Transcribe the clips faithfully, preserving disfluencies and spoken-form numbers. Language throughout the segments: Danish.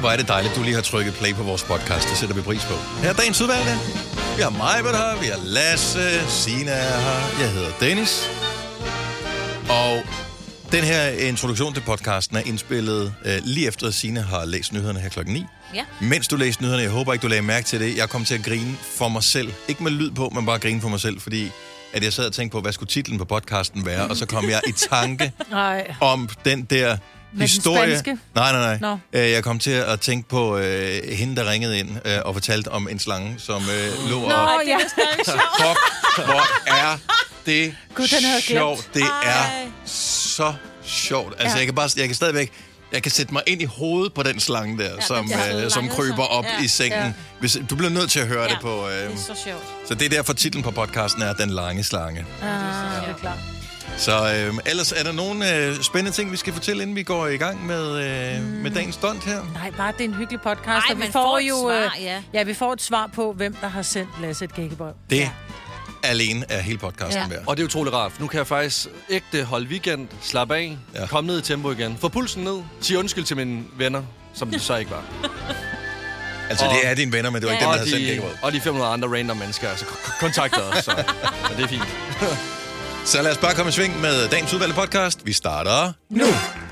Hvor er det dejligt, du lige har trykket play på vores podcast. Det sætter vi pris på. Her er dagens udvalgte. Vi har Majbert her, vi har Lasse, Signe er her. Jeg hedder Dennis. Og den her introduktion til podcasten er indspillet øh, lige efter, at Signe har læst nyhederne her klokken ni. Ja. Mens du læste nyhederne, jeg håber ikke, du lagde mærke til det. Jeg kom til at grine for mig selv. Ikke med lyd på, men bare grine for mig selv, fordi at jeg sad og tænkte på, hvad skulle titlen på podcasten være, og så kom jeg i tanke om den der med historie. Den nej, nej, nej. No. Jeg kom til at tænke på øh, hende, der ringede ind øh, og fortalte om en slange, som øh, lå Nå, og... ja. Fuck, hvor er det Gud, den havde sjovt. Det Ej. er så sjovt. Altså, Ja. jeg kan bare, jeg kan stadigvæk... Jeg kan sætte mig ind i hovedet på den slange der, ja, som, ja. øh, som kryber op ja. i sengen. Ja. Hvis, du bliver nødt til at høre Ja. det på... Øh, Det er så sjovt. så det er derfor titlen på podcasten er Den Lange Slange. Ah, det er klart. Så øh, ellers er der nogle øh, spændende ting, vi skal fortælle, inden vi går i gang med, øh, mm. med dagens stunt her. Nej, bare det er en hyggelig podcast. Ej, og vi man får, får et jo svar, øh, ja. ja, vi får et svar på, hvem der har sendt Lasse et gækkebrev. Det Ja. alene er hele podcasten Ja. værd. Og det er utroligt rart, for nu kan jeg faktisk ægte holde weekend, slappe af, Ja. ja. komme ned i tempo igen, få pulsen ned, sige undskyld til mine venner, som det så ikke var. Altså, og- det er dine venner, men det var ikke Ja. dem, der Og havde sendt de, gækkebrød. og de fem hundrede andre random mennesker, altså k- kontakter os, så men det er fint. Så lad os bare komme i sving med dagens udvalgte podcast. Vi starter nu.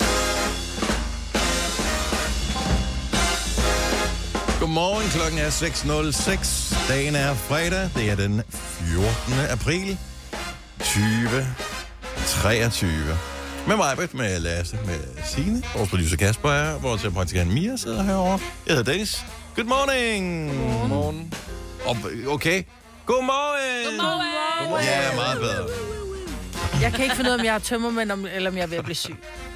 Godmorgen, klokken er seks nul seks. Dagen er fredag. Det er den fjortende april tyve treogtyve. Med mig, med Lasse, med Signe. Vores producer Kasper er. Vores praktikant Mia sidder herovre. Jeg hedder Dennis. Good morning. Godmorgen. Okay. Godmorgen. Godmorgen. Ja, meget bedre. Jeg kan ikke finde ud af, om jeg har tømmermænd, om- eller om jeg er ved at blive syg.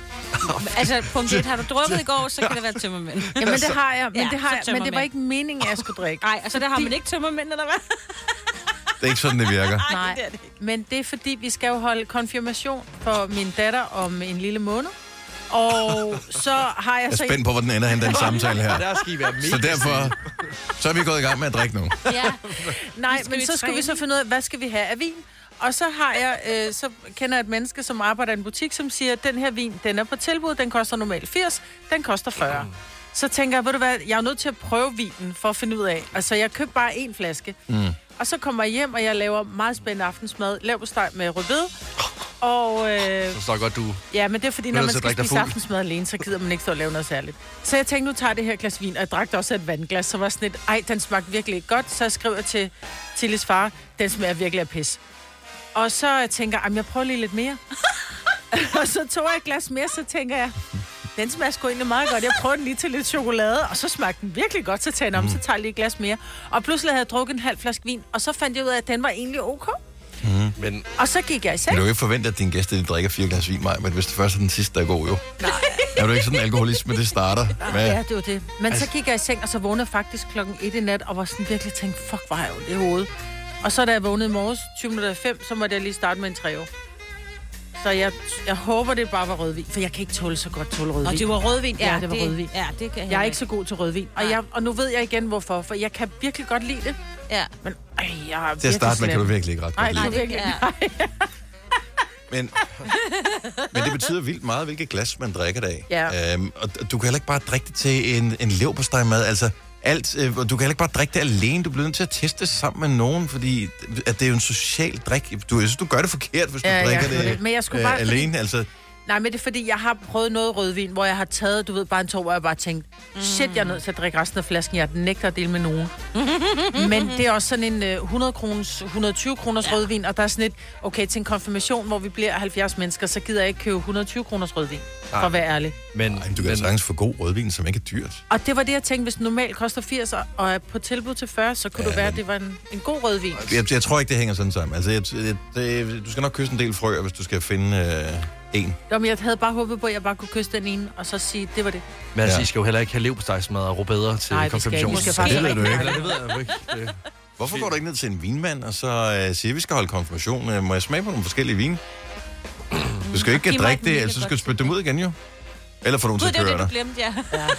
Altså, punkt et, har du drukket i går, så kan det være tømmermænd. Jamen, det har jeg, men, Ja, det, har så jeg, men det var tømmermænd. ikke meningen, at jeg skulle drikke. Nej, altså der har man ikke tømmermænd, eller hvad? Det er ikke sådan, det virker. Nej, det er det ikke. men det er fordi, vi skal jo holde konfirmation for min datter om en lille måned. Og så har jeg Jeg så... er spændt på, hvor den ender hen, den samtale her. Der skal I være mega. Så derfor, så er vi gået i gang med at drikke nu. Ja. Nej, skal men vi så skal vi træne. så finde ud af, hvad skal vi have af vin? Og så har jeg, øh, så kender jeg et menneske, som arbejder i en butik, som siger, at den her vin, den er på tilbud, den koster normalt firs, den koster fyrre. Så tænker jeg, ved du hvad, jeg er nødt til at prøve vinen for at finde ud af. Altså, jeg købte bare en flaske. Mm. Og så kommer jeg hjem, og jeg laver meget spændende aftensmad. Leverpostej med rødbede. Og øh, Så står godt, du... ja, men det er fordi, Du når er man nødt til at skal drikke dig spise fuld. aftensmad alene, så gider man ikke stå og lave noget særligt. Så jeg tænkte, nu tager jeg det her glas vin, og jeg drak også et vandglas, så var sådan et, ej, den smagte virkelig ikke godt. Så jeg skriver til Tillis far, den smager virkelig af pis. Og så tænker jeg, jeg prøver lige lidt mere. Og så tog jeg et glas mere, så tænker jeg, den smager sgu egentlig meget godt. Jeg prøver den lige til lidt chokolade, og så smagte den virkelig godt, så tager jeg den om, så tager jeg lige et glas mere. Og pludselig havde jeg drukket en halv flaske vin, og så fandt jeg ud af, at den var egentlig ok. Men Og så gik jeg i Men seng. du kan jo ikke forvente, at dine gæster de drikker fire glas vin, Maja, men hvis det først er den sidste, der er god, jo. Nej. Er du ikke sådan en alkoholist, men det starter med... Ja, det var det. Men så gik jeg i seng, og så vågnede jeg faktisk klokken et i nat, og var sådan virkelig tænkt, fuck, hvor har jeg ondt i hovedet. Og så da jeg vågnede i morges, tyve minutter i fem, så måtte jeg lige starte med en tre år. Så jeg, jeg håber, det bare var rødvin, for jeg kan ikke tåle så godt tåle rødvin. Og det var rødvin? Ja, det var rødvin. Ja, det kan Jeg er ikke så god til rødvin, og, Nej. jeg, og nu ved jeg igen, hvorfor. For jeg kan virkelig godt lide det, Ja. men ej, jeg er Til at starte med kan du virkelig ikke ret Nej, godt nej, lide. det virkelig Ja. nej. Men, men det betyder vildt meget, hvilket glas man drikker det af. Ja. Øhm, og du kan heller ikke bare drikke det til en, en leverpostejmad. Altså, alt, øh, du kan heller ikke bare drikke det alene. Du bliver nødt til at teste det sammen med nogen, fordi at det er jo en social drik. Du, jeg synes, du gør det forkert, hvis du Ja, drikker jeg gør det, det. Men jeg skulle øh, bare- alene. Altså, Nej, men det er fordi, jeg har prøvet noget rødvin, hvor jeg har taget, du ved, bare en tår, hvor jeg bare tænkt, shit, jeg er nødt til at drikke resten af flasken, jeg nægter at dele med nogen. Men det er også sådan en uh, hundrede kroners, hundrede og tyve kroners ja. rødvin, og der er sådan et, okay, til en konfirmation, hvor vi bliver halvfjerds mennesker, så gider jeg ikke købe hundrede og tyve kroners rødvin, for at være ærlig. Men, ej, du kan sagtens få god rødvin, som ikke er dyrt. Og det var det, jeg tænkte, hvis den normalt koster firs, og- og er på tilbud til fyrre, så kunne Ja, det være, men- at det var en, en god rødvin. Jeg, jeg tror ikke, det hænger sådan sammen. Altså, jeg, jeg, det, du skal nok kysse en del frøer, hvis du skal finde øh, en. Jo, men jeg havde bare håbet på, at jeg bare kunne kysse den ene, og så sige, det var det. men altså, Ja. I skal jo heller ikke have leverpostejsmad og rødbeder til Nej, vi skal ikke. konfirmationen. Vi skal Så faktisk det ved ikke. du ikke. Eller, det ved jeg jo ikke. Det. Hvorfor går du ikke ned til en vinmand, og så øh, siger, at vi skal holde konfirmation? Øh, må jeg smage på nogle forskellige vine? Du skal jo ikke Giv mig drikke et det, mega ellers så skal du godt spytte dem ud igen, jo. Eller få nogen Gud, til at det var køre det, du dig. glemte, ja.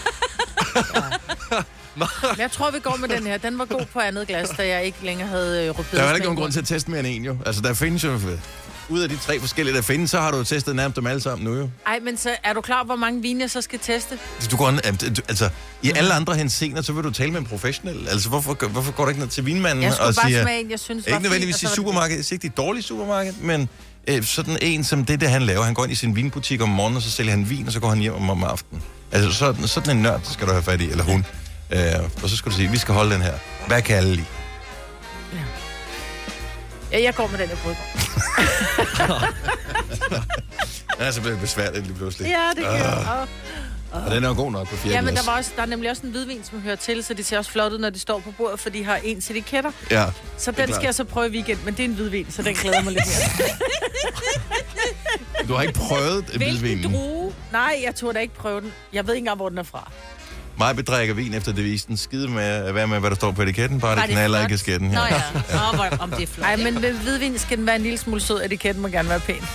Men jeg tror, vi går med den her. Den var god på andet glas, da jeg ikke længere havde øh, rødbeder. Der er jo ikke nogen grund til at teste mere end en, jo. Altså, der findes jo ud af de tre forskellige, der findes, så har du jo testet nærmest dem alle sammen nu jo. Ej, men så er du klar, hvor mange vine jeg så skal teste? Du går, altså, i alle andre henseender, så vil du tale med en professionel. Altså, hvorfor, hvorfor går du ikke ned til vinmanden Jeg skulle og bare siger... smage en, jeg synes var ikke nødvendigvis i fint, og så var det supermarkedet. Jeg siger ikke, det er et dårligt supermarked, men øh, sådan en som det, der han laver. Han går ind i sin vinbutik om morgenen, og så sælger han vin, og så går han hjem om, om aftenen. Altså, sådan, sådan en nørd skal du have fat i, eller hun. Øh, og så skal du sige, vi skal holde den her. Hvad kan alle lide? Ja. Ja, jeg går med den her brød. Den er så blevet besværligt lige pludselig. Ja, det kan jeg. Og den er jo god nok på fire Ja, men glas. der, var også, der er nemlig også en hvidvin, som hører til, så de ser også flot ud, når de står på bordet, for de har ens etiketter. Ja, Så den klart. skal jeg så prøve i weekend, men det er en hvidvin, så den glæder mig lidt mere. Du har ikke prøvet Hvilken hvidvinen. drue? Nej, jeg turde da ikke prøve den. Jeg ved ikke engang, hvor den er fra. Mig bedrikker vin efter devisen. Skide med at være med, hvad der står på etiketten. Bare det Var det knaller flot? i kasketten her. Nå ja, Åh, hvor, om det er flot. Nej, men med hvidvin skal den være en lille smule sød. Etiketten må gerne være pæn.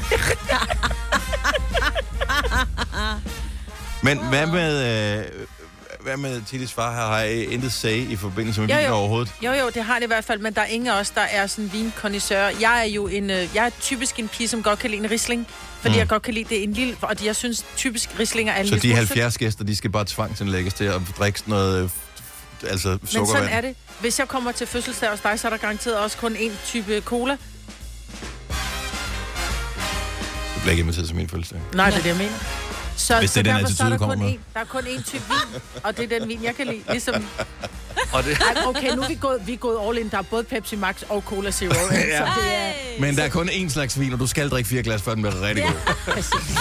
Men hvad med, øh, hvad med Tillis far her? Har I intet sag i forbindelse med Jo, vin jo. overhovedet? Jo, jo, det har det i hvert fald, men der er ingen af os, der er sådan vinkondisseur. Jeg er jo en, øh, jeg er typisk en pige, som godt kan lide en Riesling, fordi mm. jeg godt kan lide det er en lille, og jeg synes typisk Rieslinger er en Så lille de smule sødt. halvfjerds gæster, de skal bare tvangsindlægges til at drikke sådan noget, øh, altså Men sukkervand? sådan er det. Hvis jeg kommer til fødselsdag hos dig, så er der garanteret også kun én type cola. Du bliver ikke inviteret til min fødselsdag. Nej, det er det, jeg mener. Så, Hvis det så er den derfor, så er attitude, der du kommer kun med. én, der er kun én type vin, og det er den vin, jeg kan lide. Ligesom, Og det, ej, okay, nu er vi gået, vi er gået all in. Der er både Pepsi Max og Cola Zero. ja. Så det er Men der er kun én slags vin, og du skal drikke fire glas, før den bliver rigtig god. præcis.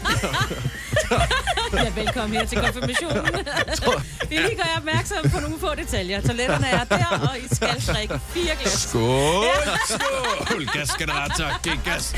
Ja, velkommen her til konfirmationen. Vi lige gør jer opmærksom på nogle få detaljer. Toiletterne er der, og I skal drikke fire glas. Skål! Skål! Gas skal der være, tak. Det er gas.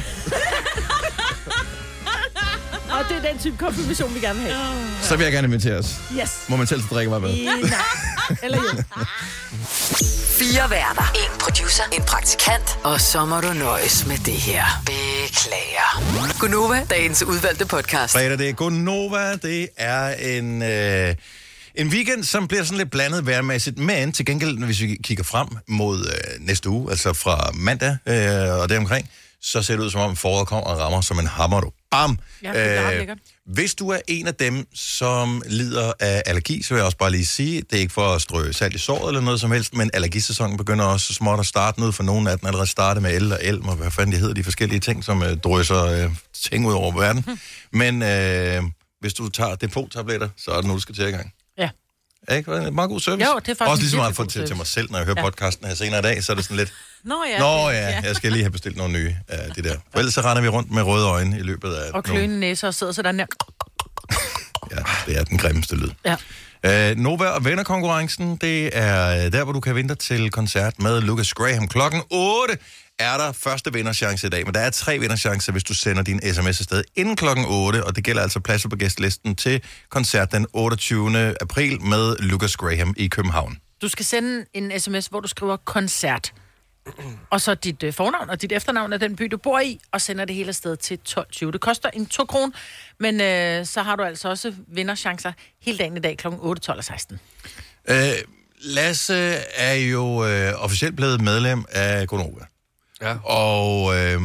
Og det er den type konfirmation, vi gerne vil have. Så vil jeg gerne invitere os. Yes. Må man selv drikke mig med? I, nej. Eller jo. Fire værter. En producer. En praktikant. Og så må du nøjes med det her. Beklager. Gunova, dagens udvalgte podcast. Fredag, det er Gonova. Det er en, øh, en weekend, som bliver sådan lidt blandet vejrmæssigt. Men til gengæld, hvis vi kigger frem mod øh, næste uge, altså fra mandag øh, og deromkring, så ser det ud som om foråret kommer og rammer som en hammer, du. Bam! Ja, det er ret lækkert. Hvis du er en af dem, som lider af allergi, så vil jeg også bare lige sige, det er ikke for at strø salt i såret eller noget som helst, men allergisæsonen begynder også så småt at starte noget for nogle af den allerede startet med el og elm, og hvad fanden det hedder, de forskellige ting, som øh, drøser øh, ting ud over verden. Hmm. Men øh, hvis du tager depot-tabletter, så er det nu, du skal til i gang. Ja. Ikke? Det er en meget god service. Jo, det er faktisk også en lige så meget virkelig for god til, til service. mig selv, når jeg hører Ja. podcasten her senere i dag, så er det sådan lidt, Nå ja. nå det- ja, jeg skal lige have bestilt nogle nye af de der. For ellers så render vi rundt med røde øjne i løbet af... Og nogle- kløende næser og sidder sådan der. Ja, det er den grimmeste lyd. Ja. Øh, Nova og venner-konkurrencen, det er der, hvor du kan vinde dig til koncert med Lucas Graham. Klokken otte er der første vinderchance i dag, men der er tre vinderchancer, hvis du sender din sms afsted inden klokken otte, og det gælder altså pladser på gæstlisten til koncert den otteogtyvende april med Lucas Graham i København. Du skal sende en sms, hvor du skriver koncert. Og så dit øh, fornavn og dit efternavn af den by, du bor i, og sender det hele afsted til tolv tyve. Det koster en to kroner, men øh, så har du altså også vinderchancer hele dagen i dag kl. otte, tolv og seksten. Øh, Lasse er jo øh, officielt blevet medlem af Gonova. ja. Og øh,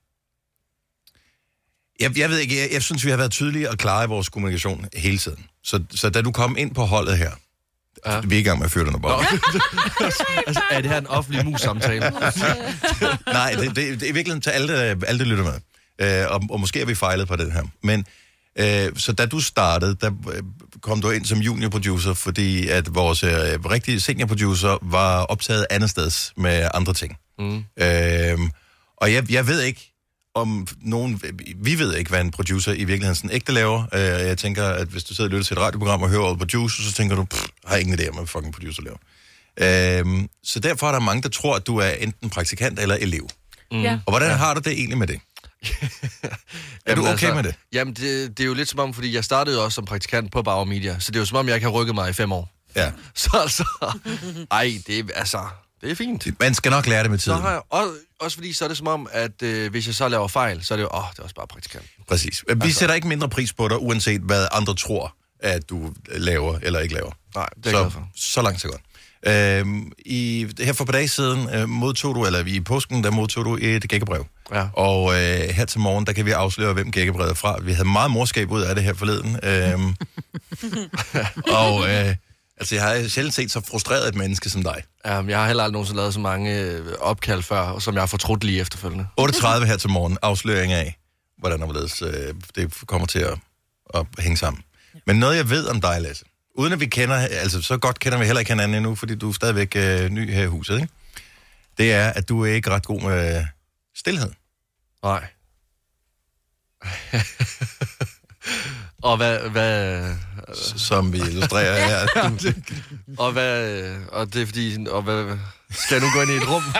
jeg, jeg ved ikke, jeg, jeg synes, vi har været tydelige og klare i vores kommunikation hele tiden. Så, så da du kom ind på holdet her, Ja. vi er i gang med at fyre dig på. Altså, er det her en offentlig mus-samtale? Nej, det, det, det er virkelig til alle, der- alle der lytter med. Øh, og, og måske er vi fejlet på den her. Men øh, så da du startede, der øh, kom du ind som junior-producer, fordi at vores øh, rigtige senior-producer var optaget andet steds med andre ting. Mm. Øh, og jeg, jeg ved ikke, om nogen... Vi ved ikke, hvad en producer i virkeligheden sådan ægte laver. Øh, jeg tænker, at hvis du sidder og lytter til et radioprogram og hører ordet producer, så tænker du, pff, har ingen idé om, hvad fucking producer laver. Øh, så derfor er der mange, der tror, at du er enten praktikant eller elev. Mm. Ja. Og hvordan ja. har du det egentlig med det? Er du okay altså, med det? Jamen, det, det er jo lidt som om, fordi jeg startede jo også som praktikant på Bauer Media, så det er jo som om, jeg ikke har rykket mig i fem år. Ja. Så altså... Ej, det er, altså, det er fint. Man skal nok lære det med Så tiden. har jeg, også, også fordi, så er det som om, at øh, hvis jeg så laver fejl, så er det jo, åh, det er også bare praktikant. Præcis. Vi altså. sætter ikke mindre pris på dig, uanset hvad andre tror, at du laver eller ikke laver. Nej, det er jeg glad Så, for. så langt så godt. Øhm, i, her for et par dage siden øh, modtog du, eller i påsken, der modtog du et gækkebrev. Ja. Og øh, her til morgen, der kan vi afsløre, hvem gækkebrevet er fra. Vi havde meget morskab ud af det her forleden. Øhm, og øh, altså, jeg har sjældent set så frustreret et menneske som dig. Um, jeg har heller aldrig nogensinde lavet så mange øh, opkald før, som jeg har fortrudt lige efterfølgende. otte tredive her til morgen, afsløring af, hvordan der øh, det kommer til at, at hænge sammen. Men noget, jeg ved om dig, Lasse, uden at vi kender, altså så godt kender vi heller ikke hinanden endnu, fordi du er stadigvæk øh, ny her i huset, ikke? Det er, at du er ikke ret god med stilhed. Nej. Og hvad... hvad som vi illustrerer her. Du... og hvad... Og det er fordi... Og hvad, skal jeg nu gå ind i et rum?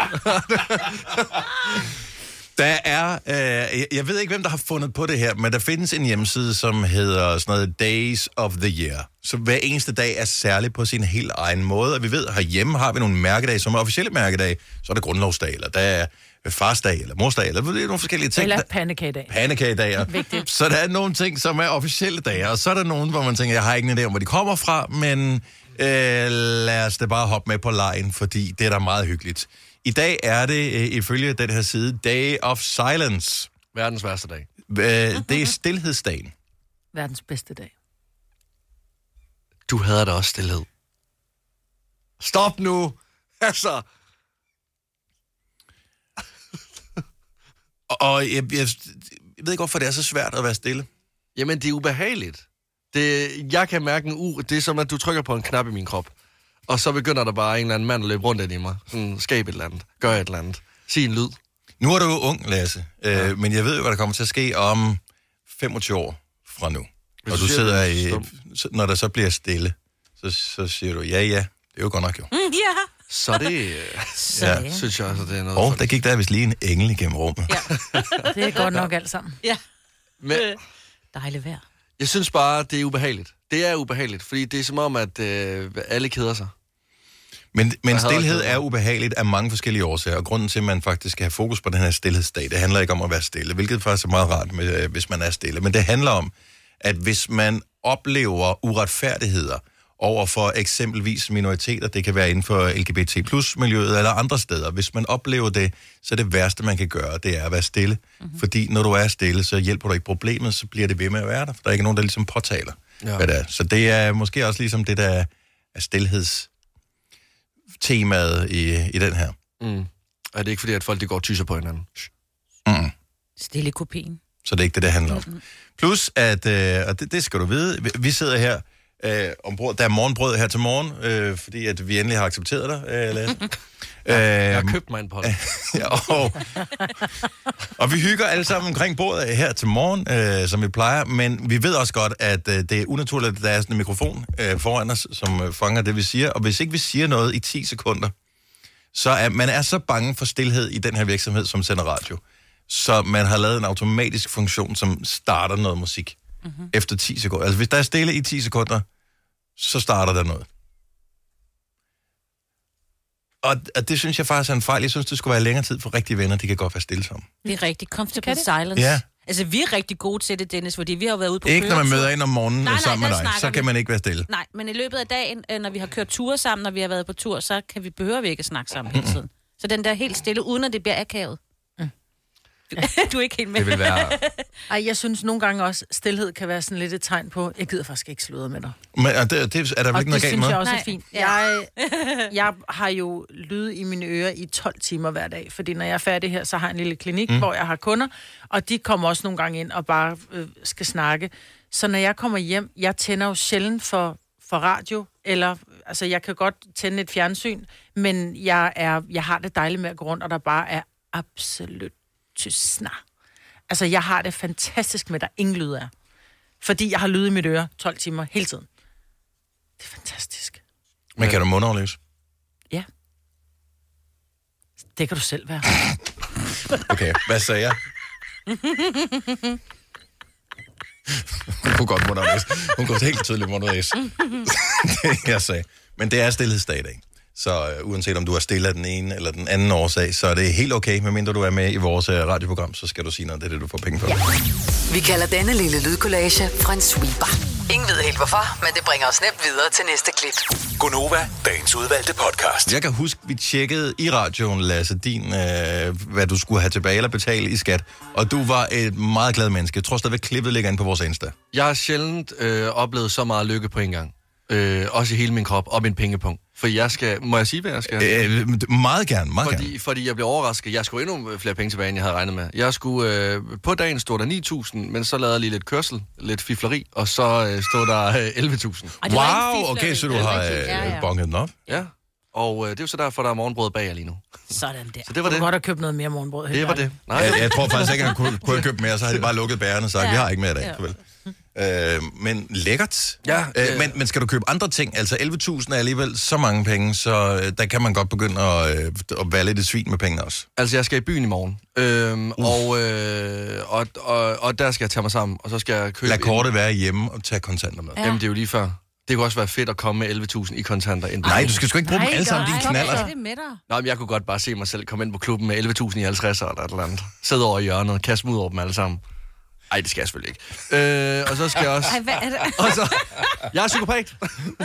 Der er... Øh, jeg ved ikke, hvem der har fundet på det her, men der findes en hjemmeside, som hedder sådan noget Days of the Year. Så hver eneste dag er særlig på sin helt egen måde. Og vi ved, herhjemme har vi nogle mærkedage, som er officielle mærkedage. Så er der grundlovsdag, eller der er farsdag, eller morsdag, eller det er nogle forskellige ting. Eller pandekagedag. Pandekagedager. Vigtigt. Så der er nogle ting, som er officielle dage, og så er der nogle, hvor man tænker, jeg har ikke en idé om, hvor de kommer fra, men øh, lad os da bare hoppe med på lejen, fordi det er da meget hyggeligt. I dag er det, øh, ifølge den her side, Day of Silence. Verdens værste dag. Øh, det er stilhedsdagen. Verdens bedste dag. Du hader da også stilhed. Stop nu! Altså... Og jeg, jeg, jeg ved ikke, hvorfor det er så svært at være stille. Jamen, det er ubehageligt. Det, jeg kan mærke en u... Det er som, at du trykker på en knap i min krop. Og så begynder der bare en eller anden mand at løbe rundt ind i mig. Sådan, skab et eller andet. Gør et eller andet. Sig en lyd. Nu er du jo ung, Lasse. Ja. Øh, men jeg ved jo, hvad der kommer til at ske om femogtyve år fra nu. Hvis og du sidder i... Når der så bliver stille, så, så siger du, ja, ja, det er jo godt nok jo. Mm, ja. Så det... Så, ja, synes jeg også, det er noget... Og der gik der vist lige en engel igennem rummet. Ja. Det er godt nok alt sammen. Ja. Men, dejligt vejr. Jeg synes bare, det er ubehageligt. Det er ubehageligt, fordi det er som om, at øh, alle keder sig. Men, men stillhed er ubehageligt af mange forskellige årsager, og grunden til, at man faktisk skal have fokus på den her stillhedsdag, det handler ikke om at være stille, hvilket faktisk er meget rart, med, hvis man er stille. Men det handler om, at hvis man oplever uretfærdigheder over for eksempelvis minoriteter, det kan være inden for L G B T plus miljøet eller andre steder. Hvis man oplever det, så det værste, man kan gøre, det er at være stille. Mm-hmm. Fordi når du er stille, så hjælper du ikke problemet, så bliver det ved med at være der. For der er ikke nogen, der ligesom påtaler, ja. Hvad det er. Så det er måske også ligesom det, der er stillhedstemaet i, i den her. Mm. Er det ikke fordi, at folk de går og tyser på hinanden? Mm. Stille kopien. Så det er ikke det, det handler om. Mm-hmm. Plus, at, øh, og det, det skal du vide, vi, vi sidder her Øh, ombord. Der er morgenbrød her til morgen, øh, fordi at vi endelig har accepteret dig, øh, Lasse. jeg, jeg har købt mig en pot. ja, og, og vi hygger alle sammen omkring bordet her til morgen, øh, som vi plejer, men vi ved også godt, at øh, det er unaturligt, at der er sådan en mikrofon øh, foran os, som øh, fanger det, vi siger, og hvis ikke vi siger noget i ti sekunder, så er man er så bange for stilhed i den her virksomhed, som sender radio, så man har lavet en automatisk funktion, som starter noget musik. Mm-hmm. Efter ti sekunder. Altså, hvis der er stille i ti sekunder, så starter der noget. Og, og det synes jeg faktisk er en fejl. Jeg synes, det skulle være længere tid for rigtige venner. De kan godt være stille sammen. Det er rigtig comfortable silence. Ja. Altså, vi er rigtig gode til det, Dennis, fordi vi har været ude på ikke køretur. Ikke når man møder ind om morgenen nej, nej, sammen med dig, så kan vi. man ikke være stille. Nej, men i løbet af dagen, når vi har kørt ture sammen, når vi har været på tur, så kan vi behøver vi ikke snakke sammen hele tiden. Så den der helt stille, uden at det bliver akavet. Du er ikke helt med. Det vil være... Ej, jeg synes nogle gange også, stillhed kan være sådan lidt et tegn på, jeg gider faktisk ikke sludre med dig. Men er, det, det, er der vel ikke noget galt med? Og det synes jeg også er fint. Jeg, jeg har jo lyd i mine ører i tolv timer hver dag, fordi når jeg er færdig her, så har jeg en lille klinik, mm. hvor jeg har kunder, og de kommer også nogle gange ind og bare øh, skal snakke. Så når jeg kommer hjem, jeg tænder jo sjældent for, for radio, eller altså jeg kan godt tænde et fjernsyn, men jeg, er, jeg har det dejligt med at gå rundt, og der bare er absolut tystner. Altså, jeg har det fantastisk med, at der ingen lyd er. Fordi jeg har lyd i mit øre tolv timer hele tiden. Det er fantastisk. Men kan du mundafløse? Ja. Det kan du selv være. Okay, hvad sagde jeg? Hun kunne godt mundafløse. Hun kunne helt tydeligt mundafløse. Det jeg sagde. Men det er stillhedsdag i dag. Så uh, uanset om du er stille af den ene eller den anden årsag, så er det helt okay, medmindre du er med i vores uh, radioprogram, så skal du sige noget, det er det, du får penge for. Vi kalder denne lille lydkollage en sweeper. Ingen ved helt hvorfor, men det bringer os nemt videre til næste klip. Gonova, dagens udvalgte podcast. Jeg kan huske, vi tjekkede i radioen, Lasse, din, øh, hvad du skulle have tilbage eller betale i skat. Og du var et meget glad menneske. Jeg tror stadigvæk, klippet ligger inde på vores Insta. Jeg har sjældent øh, oplevet så meget lykke på en gang. Øh, også i hele min krop og min pengepunkt. For jeg skal... Må jeg sige, hvad jeg skal? Øh, meget gerne, meget fordi, gerne. fordi jeg blev overrasket. Jeg skulle endnu flere penge tilbage, end jeg havde regnet med. Jeg skulle... Øh, på dagen stod der ni tusind, men så lavede jeg lige lidt kørsel, lidt fifleri, og så øh, stod der øh, elleve tusind. Wow, okay, så du har øh, ja, ja. bonget den op? Ja, og øh, det er jo så derfor, der er morgenbrød bag lige nu. Sådan der. Så det var Du det. kunne godt have købt noget mere morgenbrød. Det var det. Nej. Jeg, jeg tror faktisk ikke, at han kunne, kunne have købt mere, så havde de bare lukket bærerne og sagt, Ja. vi har ikke mere i dag. Ja. Ja. Øh, men lækkert. Ja, øh, øh. men, men skal du købe andre ting? Altså elleve tusind er alligevel så mange penge, så øh, der kan man godt begynde at, øh, at være lidt et svin med pengene også. Altså, jeg skal i byen i morgen, øhm, og, øh, og, og, og der skal jeg tage mig sammen, og så skal jeg købe... Lad kortet være hjemme og tage kontanter med. En... Jamen, det er jo lige før. Det kunne også være fedt at komme med elleve tusind i kontanter. Ind. Nej, du skal sgu ikke bruge dem alle sammen, dine Ej, knaller. hvad er det med dig? Nå, men jeg kunne godt bare se mig selv komme ind på klubben med elleve tusind i halvtredserne eller et eller andet. Sidde over i hjørnet og kaste dem ud over dem alle sammen. Ej, det skal jeg selvfølgelig ikke. Øh, og så skal jeg også... Ej, hvad er det? Og så, jeg er psykopat.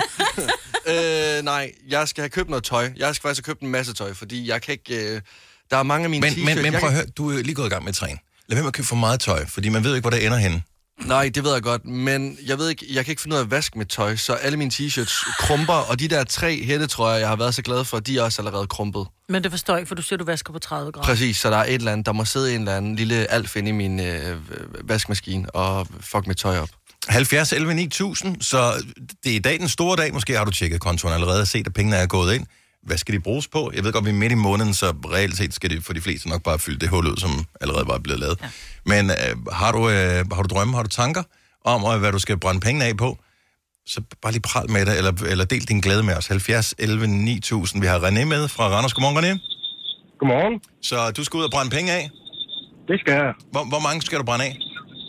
øh, nej, jeg skal have købt noget tøj. Jeg skal faktisk have købt en masse tøj, fordi jeg kan ikke... Øh, der er mange af mine Men, t-shirts... men, men jeg prøv at kan... høre, du er lige gået i gang med at træne. Lad være med at købe for meget tøj, fordi man ved ikke, hvor det ender henne. Nej, det ved jeg godt, men jeg ved ikke, jeg kan ikke finde ud af at vaske mit tøj, så alle mine t-shirts krumper, og de der tre hættetrøjer, jeg har været så glad for, de er også allerede krumpet. Men det forstår jeg ikke, for du siger, du vasker på tredive grader. Præcis, så der er et eller andet, der må sidde en eller anden lille alf inde i min øh, vaskemaskine og fuck mit tøj op. halvfjerds elleve ni tusind, så det er i dag den store dag. Måske har du tjekket kontoen allerede og set, at pengene er gået ind. Hvad skal de bruges på? Jeg ved godt, vi er midt i måneden, så reelt set skal det for de fleste nok bare fylde det hul ud, som allerede var blevet lavet. Ja. Men øh, har, du, øh, har du drømme, har du tanker om, øh, hvad du skal brænde pengene af på? Så bare lige pral med det, eller, eller del din glæde med os. halvfjerds elleve ni tusind. Vi har René med fra Randers. Godmorgen, René. Godmorgen. Så du skal ud og brænde penge af. Det skal jeg. Hvor, hvor mange skal du brænde af?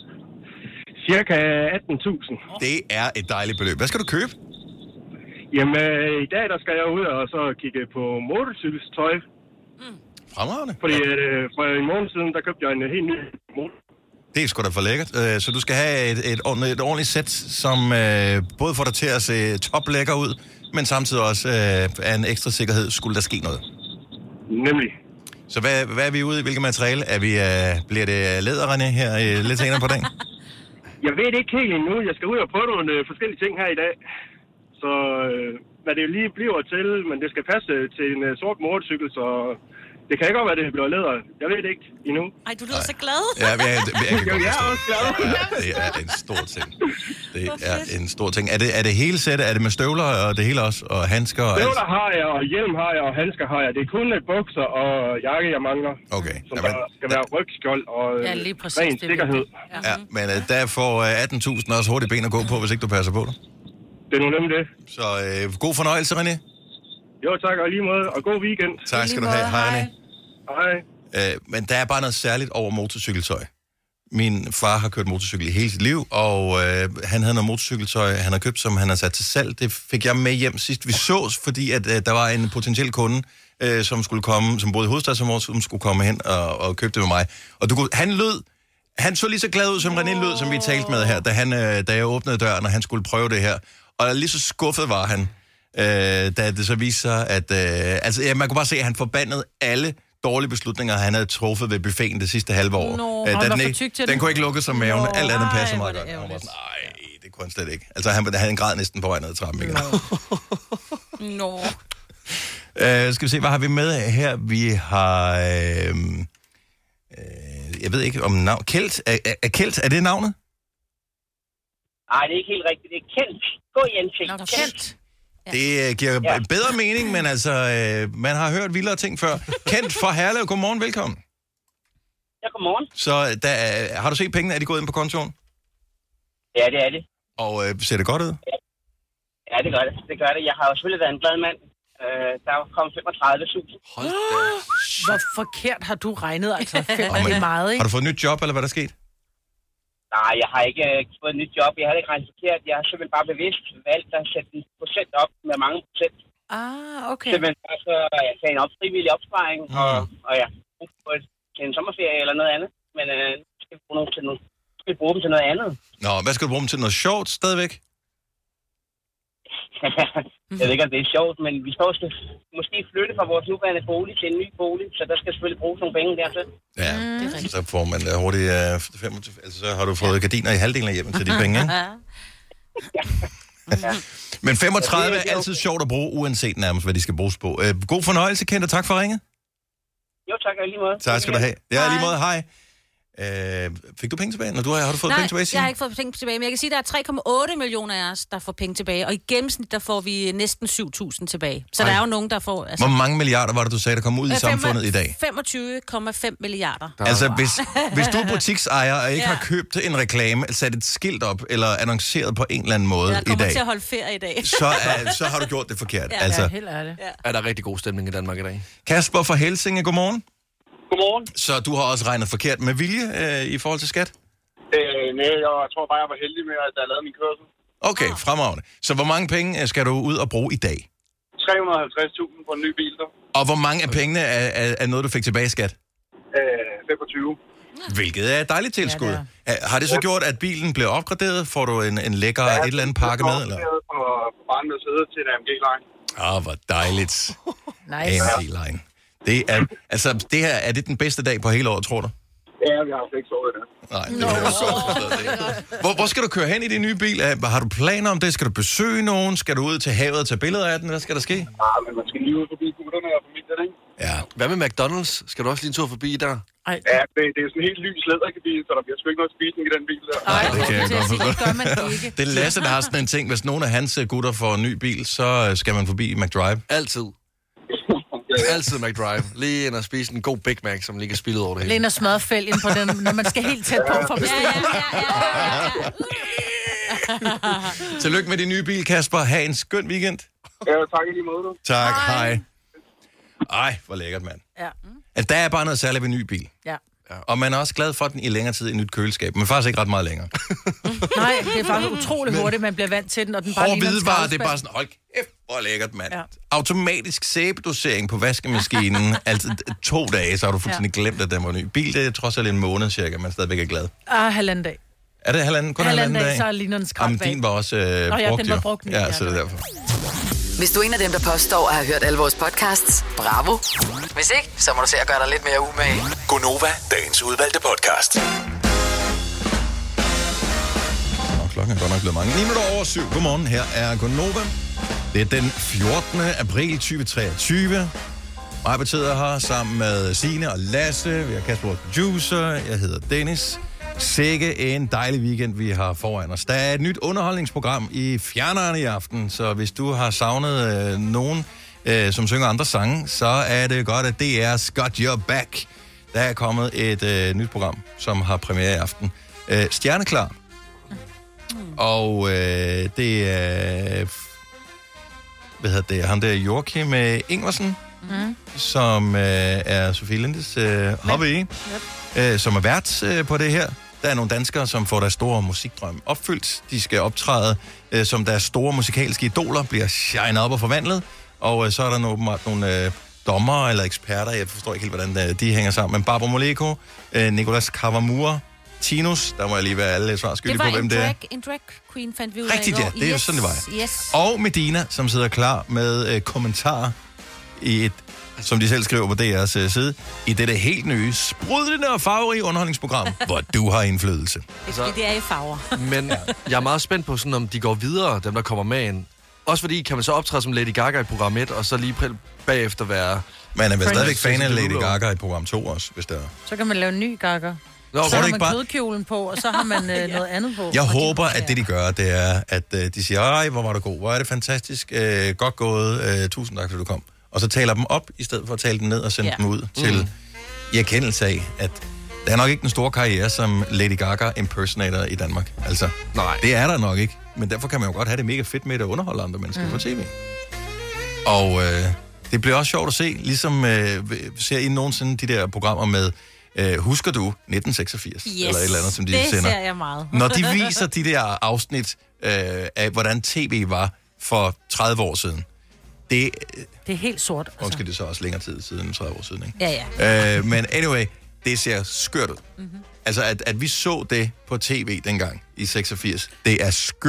Cirka atten tusind. Det er et dejligt beløb. Hvad skal du købe? Jamen, øh, i dag der skal jeg ud og så kigge på motorcykelstøj. Fremragende. Fordi øh, for en måned siden, der købte jeg en helt ny motor. Det er sgu da for lækkert. Øh, Så du skal have et, et, ordentligt, et ordentligt sæt, som øh, både får dig til at se toplækker ud, men samtidig også øh, er en ekstra sikkerhed, skulle der ske noget. Nemlig. Så hvad, hvad er vi ude i? Hvilket materiale? Er vi, øh, bliver det læder, René, her øh, lidt senere på dagen? Jeg ved det ikke helt endnu. Jeg skal ud og prøve nogle øh, forskellige ting her i dag. Så øh, hvad det lige bliver til, men det skal passe til en øh, sort motorcykel, så det kan ikke godt være, det bliver læder. Jeg ved det ikke endnu. Ej, du lyder så glad. Ja, jeg, jeg, jeg, jeg kan Jo, godt jeg er forstå. også glad. Ja, det er en stor ting. Det er en stor ting. Er det, er det hele sættet? Er det med støvler og det hele også? Og handsker og alt? Støvler har jeg, og hjelm har jeg, og handsker har jeg. Det er kun et bukser og jakke, jeg mangler. Okay. Som Jamen, der skal være rygskjold og øh, Ja, lige præcis, ren det er sikkerhed. vigtigt. ja, men øh, der får øh, atten tusind også hurtigt ben at gå på, hvis ikke du passer på det. Det er nu nemlig det. Så øh, god fornøjelse, René. Jo, tak, og lige måde, og god weekend. Tak skal du have. Hej, René. Hej. Øh, men der er bare noget særligt over motorcykeltøj. Min far har kørt motorcykel i hele sit liv, og øh, han havde noget motorcykeltøj, han har købt, som han har sat til salg. Det fik jeg med hjem sidst vi sås, fordi at, øh, der var en potentiel kunde, øh, som skulle komme, som boede i hovedstadsområdet, som skulle komme hen og, og købe det med mig. Og du kunne, han lød, han så lige så glad ud, som René lød, som vi talte med her, da, han, øh, da jeg åbnede døren, og han skulle prøve det her. Og lige så skuffet var han, øh, da det så viste sig, at øh, altså, ja, man kunne bare se, at han forbandede alle dårlige beslutninger, han havde truffet ved buffeten det sidste halve år. Nå, Øh, han da var den, for ikke, tyk til den den. kunne ikke lukkes som maven. Nå, Alt andet passer ej, meget hvor godt. er det Han var ærgerligt. sådan, nej, det kunne han slet ikke. Altså, han havde en grad næsten på vej ned ad trappen. Ikke? Nå. Øh, skal vi se, hvad har vi med her? Vi har... Øh, øh, jeg ved ikke om navn... Kelt? Er, er, er Kelt, er det navnet? Nej, det er ikke helt rigtigt. Det er Kent. Gå igen, Kent. Nå, Kent. Det øh, giver Ja. bedre mening, men altså, øh, man har hørt vildere ting før. Kent fra Herlev, godmorgen, velkommen. Ja, godmorgen. Så der, er- har du set pengene? Er de gået ind på kontoen? Ja, det er det. Og øh, ser det godt ud? Ja, det gør det. Det gør det. Jeg har jo selvfølgelig været en glad mand. Øh, der er kommet femogtredive tusind. Hold da. Hvor forkert har du regnet, altså? Fem Åh, er men det meget, ikke? Har du fået et nyt job, eller hvad der er sket? Nej, jeg har ikke øh, fået et nyt job. Jeg har ikke regnet forkert. Jeg har simpelthen bare bevidst valgt at sætte en procent op med mange procent. Ah, okay. Simpelthen bare så jeg kan en op, frivillig opsparing. Mm. Og, og ja, på et, til en sommerferie eller noget andet. Men øh, skal vi bruge, nogle til noget, skal vi bruge dem til noget andet. Nå, hvad skal du bruge dem til? Noget sjovt stadigvæk? Jeg ved ikke, om det er sjovt, men vi står skal måske flytte fra vores nuværende bolig til en ny bolig, så der skal selvfølgelig bruges nogle penge dertil. Ja, mm. så får man uh, hurtigt uh, femogtyve, altså så har du fået ja. gardiner i halvdelen af hjemmet til de penge, ikke? Ja. Men femogtredive er altid sjovt at bruge, uanset nærmest, hvad de skal bruges på. Uh, god fornøjelse, Kent, og tak for ringet. Jo, tak, og lige måde. Tak skal du have. Ja, lige måde, hej. Øh, fik du penge tilbage? Når du har, har du fået Nej, penge tilbage, Signe? jeg har ikke fået penge tilbage, men jeg kan sige, at der er tre komma otte millioner af os, der får penge tilbage, og i gennemsnit, der får vi næsten syv tusind tilbage. Så Ej. der er jo nogen, der får... Altså, hvor mange milliarder var det, du sagde, der kom ud i samfundet i dag? femogtyve komma fem milliarder. Altså, hvis, hvis du er butiksejer og ikke ja. har købt en reklame, sat et skilt op, eller annonceret på en eller anden måde i dag... Jeg kommer til at holde ferie i dag. så, er, så har du gjort det forkert. Ja, altså, ja helt ærligt. Ja. Er der rigtig god stemning i Danmark i dag? Kasper fra Helsinge, godmorgen. Godmorgen. Så du har også regnet forkert med vilje øh, i forhold til skat? Øh, nej, jeg tror bare, jeg var heldig med, at jeg lavede min kørsel. Okay, fremragende. Så hvor mange penge skal du ud og bruge i dag? tre hundrede og halvtreds tusind på en ny bil, så. Og hvor mange af pengene er, er, er noget, du fik tilbage i skat? Øh, femogtyve. Hvilket er et dejligt tilskud. Ja, det er. Har det så gjort, at bilen blev opgraderet? Får du en, en lækker ja, et eller andet pakke med? Eller? På, på barn med sæde til en A M G-line. Ah, hvor dejligt. Nice. A M G-line. Det er, altså, det her, er det den bedste dag på hele året, tror du? Ja, vi har slet ikke sovet i det. Nej, det er jo så. Hvor, hvor skal du køre hen i din nye bil? Har du planer om det? Skal du besøge nogen? Skal du ud til havet og tage billeder af den? Hvad skal der ske? Nej, men man skal lige ud forbi gutterne og familien, ikke? Ja. Hvad med McDonald's? Skal du også lige en tur forbi der? Ej. Ja, det, det er sådan en helt lys læderkabine, så der bliver sgu ikke noget spisning i den bil der. Nej, det kan jeg godt forstå. Det gør man ikke. Det er Lasse, der har sådan en ting. Hvis nogen af hans gutter får en ny bil, så skal man forbi McDrive. Altid. Altid McDrive. Lige ind og spise en god Big Mac, som lige kan spille over det hele. Lige ind og smadre fælg ind på den, når man skal helt tæt på for at bestille. Ja, ja, ja, ja. Tillykke med din nye bil, Kasper. Ha' en skøn weekend. Ja, tak i lige måde, du. Tak, hej. Ej, hvor lækkert, mand. Ja. Altså, der er bare noget særligt ved en ny bil. Ja. Og man er også glad for den i længere tid i nyt køleskab, men faktisk ikke ret meget længere. Nej, det er faktisk utroligt hurtigt, man bliver vant til den, og den bare Hård ligner en hvidevare, det er skraldespand. bare sådan, hold kæft, hvor lækkert, mand. Ja. Automatisk sæbedosering på vaskemaskinen, altså to dage, så har du fuldstændig ja. glemt, at den var ny. Bil, det er trods alt en måned cirka, man stadigvæk er glad. Ah, halvanden dag. Er det halvanden? Kun halvanden halvanden dag, dag? så ligner den Jamen, skraldbag. din var også øh, Nå, ja, brugt, den var jo. brugt. Ja, så det er derfor. Hvis du er en af dem, der påstår at have hørt alle vores podcasts, bravo. Hvis ikke, så må du se at gøre dig lidt mere umage. Gonova, dagens udvalgte podcast. Nå, klokken er godt nok blevet mange. ni minutter over syv. Godmorgen, her er Gonova. Det er den fjortende april tyve treogtyve. Mig betyder her sammen med Signe og Lasse. Vi har Kasper, vores producer. Jeg hedder Dennis. Sikke en dejlig weekend, vi har foran os. Der er et nyt underholdningsprogram i fjerneren i aften, så hvis du har savnet øh, nogen, øh, som synger andre sange, så er det godt, at D R's Got Your Back. Der er kommet et øh, nyt program, som har premiere i aften. Øh, Stjerneklar. Mm. Og øh, det er... Hvad hedder det? Ham der Joachim Ingvarsen, mm. som øh, er Sofie Lindes øh, hobby, yep. øh, som er vært øh, på det her. Der er nogle danskere, som får deres store musikdrøm opfyldt. De skal optræde øh, som deres store musikalske idoler, bliver shined op og forvandlet. Og øh, så er der nogle, nogle øh, dommere eller eksperter, jeg forstår ikke helt, hvordan øh, de hænger sammen. Men Barbara Moleko, øh, Nicolas Kavamura, Tinus, der må jeg lige være alle svar skyldige på, hvem det er. Det var en drag queen, fandt vi ud af. Rigtigt, ja. Det er jo yes. sådan, det var. Yes. Og Medina, som sidder klar med øh, kommentarer i et, som de selv skriver på D R's øh, side, i dette helt nye, sprudlende og farverige underholdningsprogram, hvor du har indflydelse. Altså, det er i farver. Men jeg er meget spændt på, sådan, om de går videre, dem der kommer med ind. Også fordi, kan man så optræde som Lady Gaga i program et, og så lige bagefter være... Man er vel stadigvæk fan af Lady Gaga i program to også, hvis der er. Så kan man lave en ny Gaga. Nå, så har man bare... kødkjolen på, og så har man øh, ja. noget andet på. Jeg håber, at det de gør, det er, at øh, de siger, ej, hvor var du god, hvor er det fantastisk, øh, godt gået, øh, tusind tak, for du kom. Og så taler dem op, i stedet for at tale dem ned og sende ja. dem ud til mm. i erkendelse af, at der er nok ikke den store karriere som Lady Gaga impersonator i Danmark. Altså, nej, det er der nok ikke. Men derfor kan man jo godt have det mega fedt med at underholde andre mennesker mm. på tv. Og øh, det bliver også sjovt at se, ligesom øh, ser I nogensinde de der programmer med, øh, husker du nitten seksogfirs? Yes, eller et eller andet, som de det sender. ser jeg meget. Når de viser de der afsnit øh, af, hvordan tv var for tredive år siden. Det, det er helt sort. Altså. Måske det så også længere tid siden, tredive år siden, ikke? Ja, ja. Øh, men anyway, det ser skørt ud. Mm-hmm. Altså, at, at vi så det på tv dengang i seksogfirs, det er skørt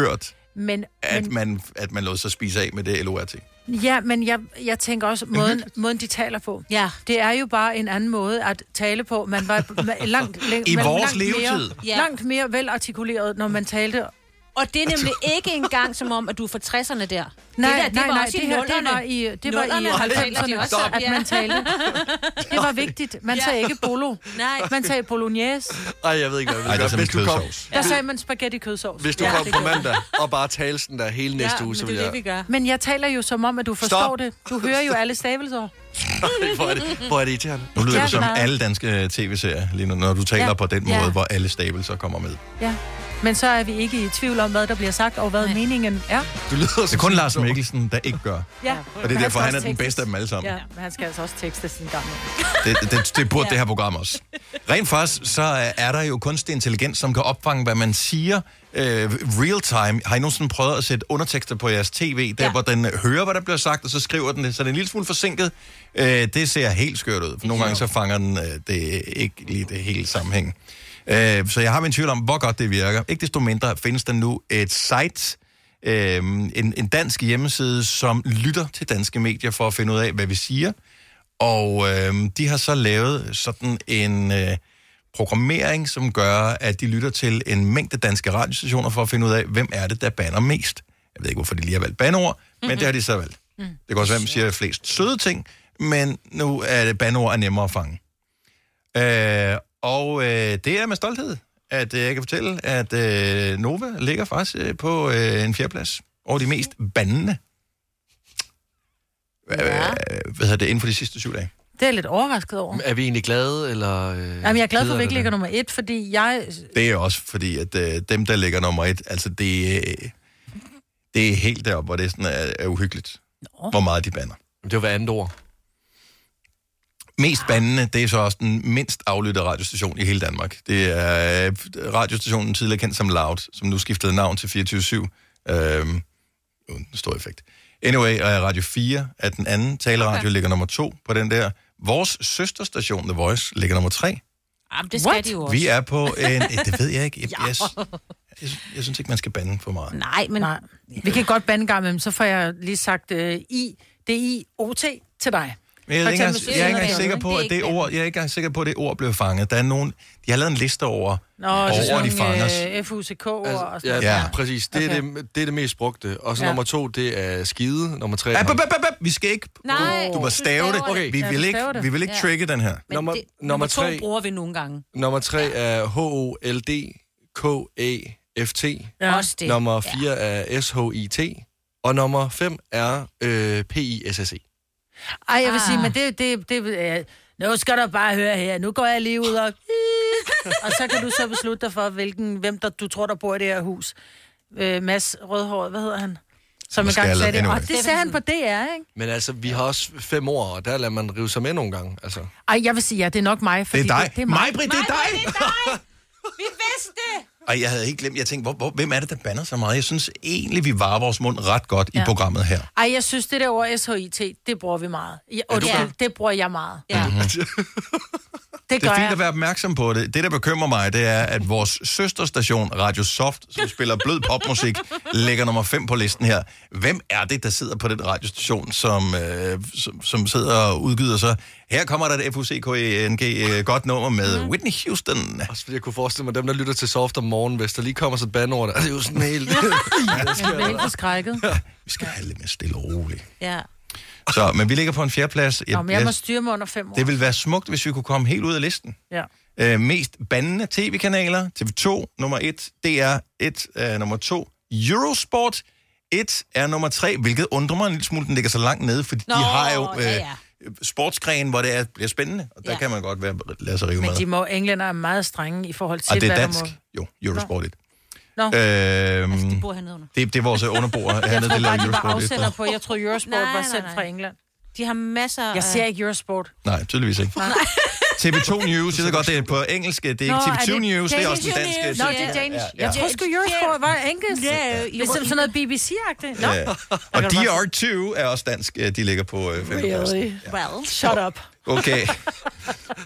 Men, at, men, man, at man lod sig spise af med det L O R T. ja, men jeg, jeg tænker også, måden, måden de taler på. Ja. Det er jo bare en anden måde at tale på. Man var langt, læng, I man, vores langt levetid. Mere, Ja. langt mere velartikuleret, når man talte. Og det er nemlig ikke engang som om, at du er fra tresserne der. Nej, det der, det nej, var nej, også det, i her, det nullerne. var i, det var i Nullerne, halvfemserne, de også om, at ja. man talte. Det var vigtigt. Man sagde ikke bolo. Nej. Man sagde bolognese. Ej, jeg ved ikke, hvad jeg Ej, vil det er gøre. Hvis simpelthen du kom, kødsovs. Der sagde man spaghetti kødsovs. hvis du Ja, kom det på gjorde mandag og bare talte sådan der hele næste Ja, uge, men så det vil er jeg... det, vi gør. Men jeg taler jo som om, at du forstår Stop. det. Du hører jo alle stavelser. hvor, er det, hvor er det irriterende? Nu lyder Ja, det som meget. alle danske tv-serier, lige nu, når du taler Ja. på den Ja. måde, hvor alle stavelser kommer med. Ja. Men så er vi ikke i tvivl om, hvad der bliver sagt, og hvad Nej. meningen er. Du lyder Det er kun Lars Mikkelsen, der ikke gør. Ja. Og det er derfor, han er den bedste af dem alle sammen. Ja, men han skal altså også tekste sin gang. Det, det, det burde ja. det her program også. Rent faktisk, så er der jo kunstig intelligens, som kan opfange, hvad man siger øh, real time. Har I nogensinde prøvet at sætte undertekster på jeres tv, der Ja. hvor den hører, hvad der bliver sagt, og så skriver den det, så det er en lille smule forsinket. Øh, det ser helt skørt ud, for nogle gange så fanger den øh, det ikke lige det hele sammenhæng. Øh, så jeg har min tvivl om, hvor godt det virker. Ikke desto mindre findes der nu et site, øh, en, en dansk hjemmeside, som lytter til danske medier for at finde ud af, hvad vi siger. Og øh, de har så lavet sådan en øh, programmering, som gør, at de lytter til en mængde danske radiostationer for at finde ud af, hvem er det, der bander mest. Jeg ved ikke, hvorfor de lige har valgt bandeord, mm-hmm. men det har de så valgt. Mm. Det kan også være, at man siger flest søde ting, men nu er det bandeord er nemmere at fange. Øh, og øh, det er med stolthed, at øh, jeg kan fortælle, at øh, Nova ligger faktisk øh, på øh, en fjerdeplads over de mest bandende. Ja. Øh, hvad hedder det, inden for de sidste syv dage? Det er jeg lidt overrasket over. Er vi egentlig glade, eller... Øh, Jamen, jeg er glad for, at vi ikke ligger ligger nummer et, fordi jeg... Det er også fordi, at øh, dem, der ligger nummer et, altså det, øh, det er helt deroppe, hvor det sådan er, er uhyggeligt, Nå. hvor meget de bander. Det er jo hver andet ord. Mest bandende, det er så også den mindst aflyttede radiostation i hele Danmark. Det er øh, radiostationen tidligere kendt som Loud, som nu skiftede navn til fireogtyve syv. Øhm, uden stor effekt. Anyway, og Radio fire er den anden. Taleradio okay. ligger nummer to på den der. Vores søsterstation, The Voice, ligger nummer tre. Jamen, det skal What? de jo også. Vi er på en... Det ved jeg ikke. Jeg, jeg, jeg, jeg, jeg synes ikke, man skal bande for meget. Nej, men... Nej, vi kan godt bande en gang, men så får jeg lige sagt uh, I, D I O T til dig. Men jeg er For ikke engang, eksempel, jeg er ikke engang det er sikker det på, at ikke det det. ord, jeg er ikke engang sikker på, at det ord blev fanget. Der er nogen, de har lavet en liste over, Nå, over det er de fanger. sådan uh, F U C K og Altså, sådan ja, noget. Ja. ja, præcis. Det, Okay. er det, det er det mest brugte. Og så Ja. nummer to, det er skide. Nummer tre... Ap, ap, ap, ap, ap. Vi skal ikke... Nej, Du må du stave det. staver det. Vi Ja, vil vi ikke, staver det. vi vil ikke Ja. trigge den her. Men Nummer- det, nummer nummer to tre- bruger vi nogle gange. Nummer tre er H O L D K A F T. Ja. Også det. Nummer fire er S H I T. Og nummer fem er øh, P I S S E. Ej, jeg vil Ah. sige, men det... det, det uh, nu skal du bare høre her. Nu går jeg lige ud og... og så kan du så beslutte dig for, hvilken, hvem der, du tror, der bor i det her hus. Uh, Mads Rødhåret, hvad hedder han? Som Måske engang sagde aldrig- det. anyway. Og det sagde han på D R, ikke? Men altså, vi har også fem år, og der lader man rive sig med nogle gange. Altså. Ej, jeg vil sige, ja, det er nok mig. Det Fordi er dig. Det, det er mig. Mig, Britt, det er dig! Det er dig! Vi vidste det! Og jeg havde ikke glemt, jeg tænkte, hvor, hvor, hvem er det, der bander så meget? Jeg synes egentlig, vi varer vores mund ret godt ja. i Ja. programmet her. Ej, jeg synes, det der ord S H I T, det bruger vi meget. Ja, du undskyld, gør? det bruger jeg meget. Ja. Mhm. Det Det gør er fint jeg. at være opmærksom på det. Det, der bekymrer mig, det er, at vores søsterstation, Radio Soft, som spiller blød popmusik, ligger nummer fem på listen her. Hvem er det, der sidder på den radiostation, som, øh, som, som sidder og udgiver sig? Her kommer der et F U C K E N G øh, godt nummer med Whitney Houston. Også fordi jeg kunne forestille mig, dem der lytter til Soft om morgenen, hvis der lige kommer så et bandord, der er det jo sådan helt... Jeg bliver helt forskrækket. Vi skal have lidt mere stille og roligt. Ja. Så, men vi ligger på en fjerdeplads. Nå, men jeg må styre mig under fem år. Det ville være smukt, hvis vi kunne komme helt ud af listen. Ja. Øh, mest bandende tv-kanaler, T V to, nummer et, D R et er nummer to, Eurosport et er nummer tre, hvilket undrer mig en lille smule, den ligger så langt nede, fordi Nå, de har jo øh, ja, ja. sportsgren, hvor det er, bliver spændende, og der Ja. kan man godt være, lade sig rive Men med. de må, englænder er meget strenge i forhold til, Og det er hvad dansk, der må... jo, Eurosport et. Nå. Øhm, Altså, de bor hernede under. det, det er vores underboer Jeg hernede, tror det bare, laver de var Eurosport et. afsender på. Jeg tror, Eurosport Nej, var nej, sendt nej. fra England. De har masser Jeg ser ikke Eurosport. Nej, tydeligvis ikke. T V to News, jeg ved godt, det er på engelsk, det er ikke Nå, T V er to det News, det er også den Danish danske. News? Nå, Ja, det er Danish. ja, ja. Jeg tror sgu, Eurosport var engelsk. Ja, Det er sådan sådan noget B B C-agtigt. Nå, Ja. Og D R to er også dansk, de ligger på øh, femtepladsen. really? Well. Shut up. Okay.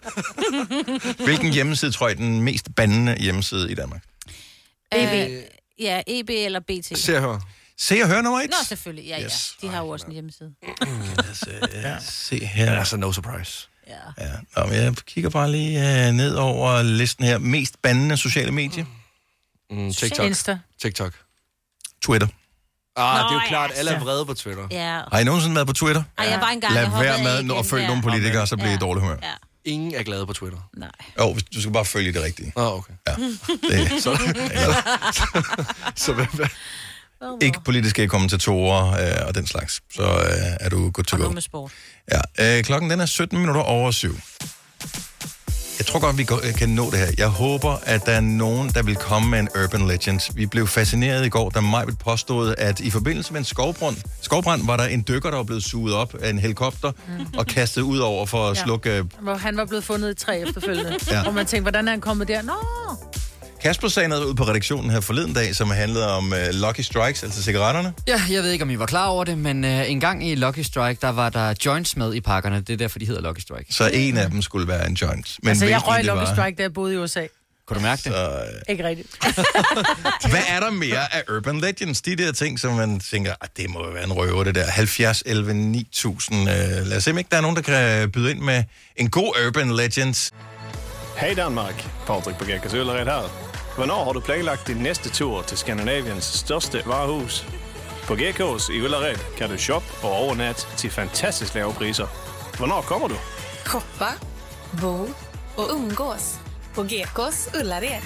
Hvilken hjemmeside tror I er den mest bandende hjemmeside i Danmark? B B. Ja, E B eller B T. Se og hør. Se og hør nummer et. Nå, selvfølgelig. Ja, Yes. ja. De har jo også en hjemmeside. Ja. Se her. Ja, altså no surprise. Ja. Ja. Nå, men jeg kigger bare lige uh, ned over listen her. Mest bandende sociale medier. Mm, TikTok. Insta. TikTok. Twitter. Ah, Nå, det er jo klart, ja. alle er vrede på Twitter. Ja. Har I nogensinde været på Twitter? Ej, jeg var engang, Lad jeg hoppede være af med igen at følge der. nogle politikere, så bliver I Ja. i dårlig humør. Ja. Ingen er glade på Twitter. Nej. Jo, hvis- du skal bare følge det rigtige. Åh, oh, okay. Ja. Det, Så, så hvad, hvad? ikke politiske kommentatorer øh, og den slags. Så øh, er du good to Og go. nu med sport. Ja, øh, klokken den er sytten minutter over syv. Jeg tror godt, vi går- kan nå det her. Jeg håber, at der er nogen, der vil komme med en urban legend. Vi blev fascineret i går, da Majbet påstod, at i forbindelse med en skovbrand, skovbrand var der en dykker, der var blevet suget op af en helikopter mm. og kastet ud over for at Ja. slukke... Øh, Hvor han var blevet fundet i træ efterfølgende. Ja. ja. Og man tænkte, hvordan er han kommet der? Nå! Kasper sagde noget ud på redaktionen her forleden dag, som handlede om uh, Lucky Strikes, altså cigaretterne. Ja, jeg ved ikke, om I var klar over det, men uh, en gang i Lucky Strike, der var der joints med i pakkerne. Det er derfor, de hedder Lucky Strike. Så en af dem skulle være en joint. Men Altså, jeg hvilken røg det Lucky var- Strike, da jeg boede i U S A. Kunne du mærke det? Så, øh, Ikke rigtigt. hvad er der mere af urban legends? De der ting, som man tænker, ah, det må jo være en røver, det der. halvfjerds elleve ni tusind. Uh, lad os se, om ikke der er nogen, der kan byde ind med en god urban legend. Hej Danmark, Patrik på Gækkers Øllered her. Hvornår har du planlagt din næste tur til Skandinaviens største varehus? På G K's i Ullared kan du shoppe og overnatte til fantastisk lave priser. Hvornår kommer du? Shoppa, bo och umgås på G K's Ullared.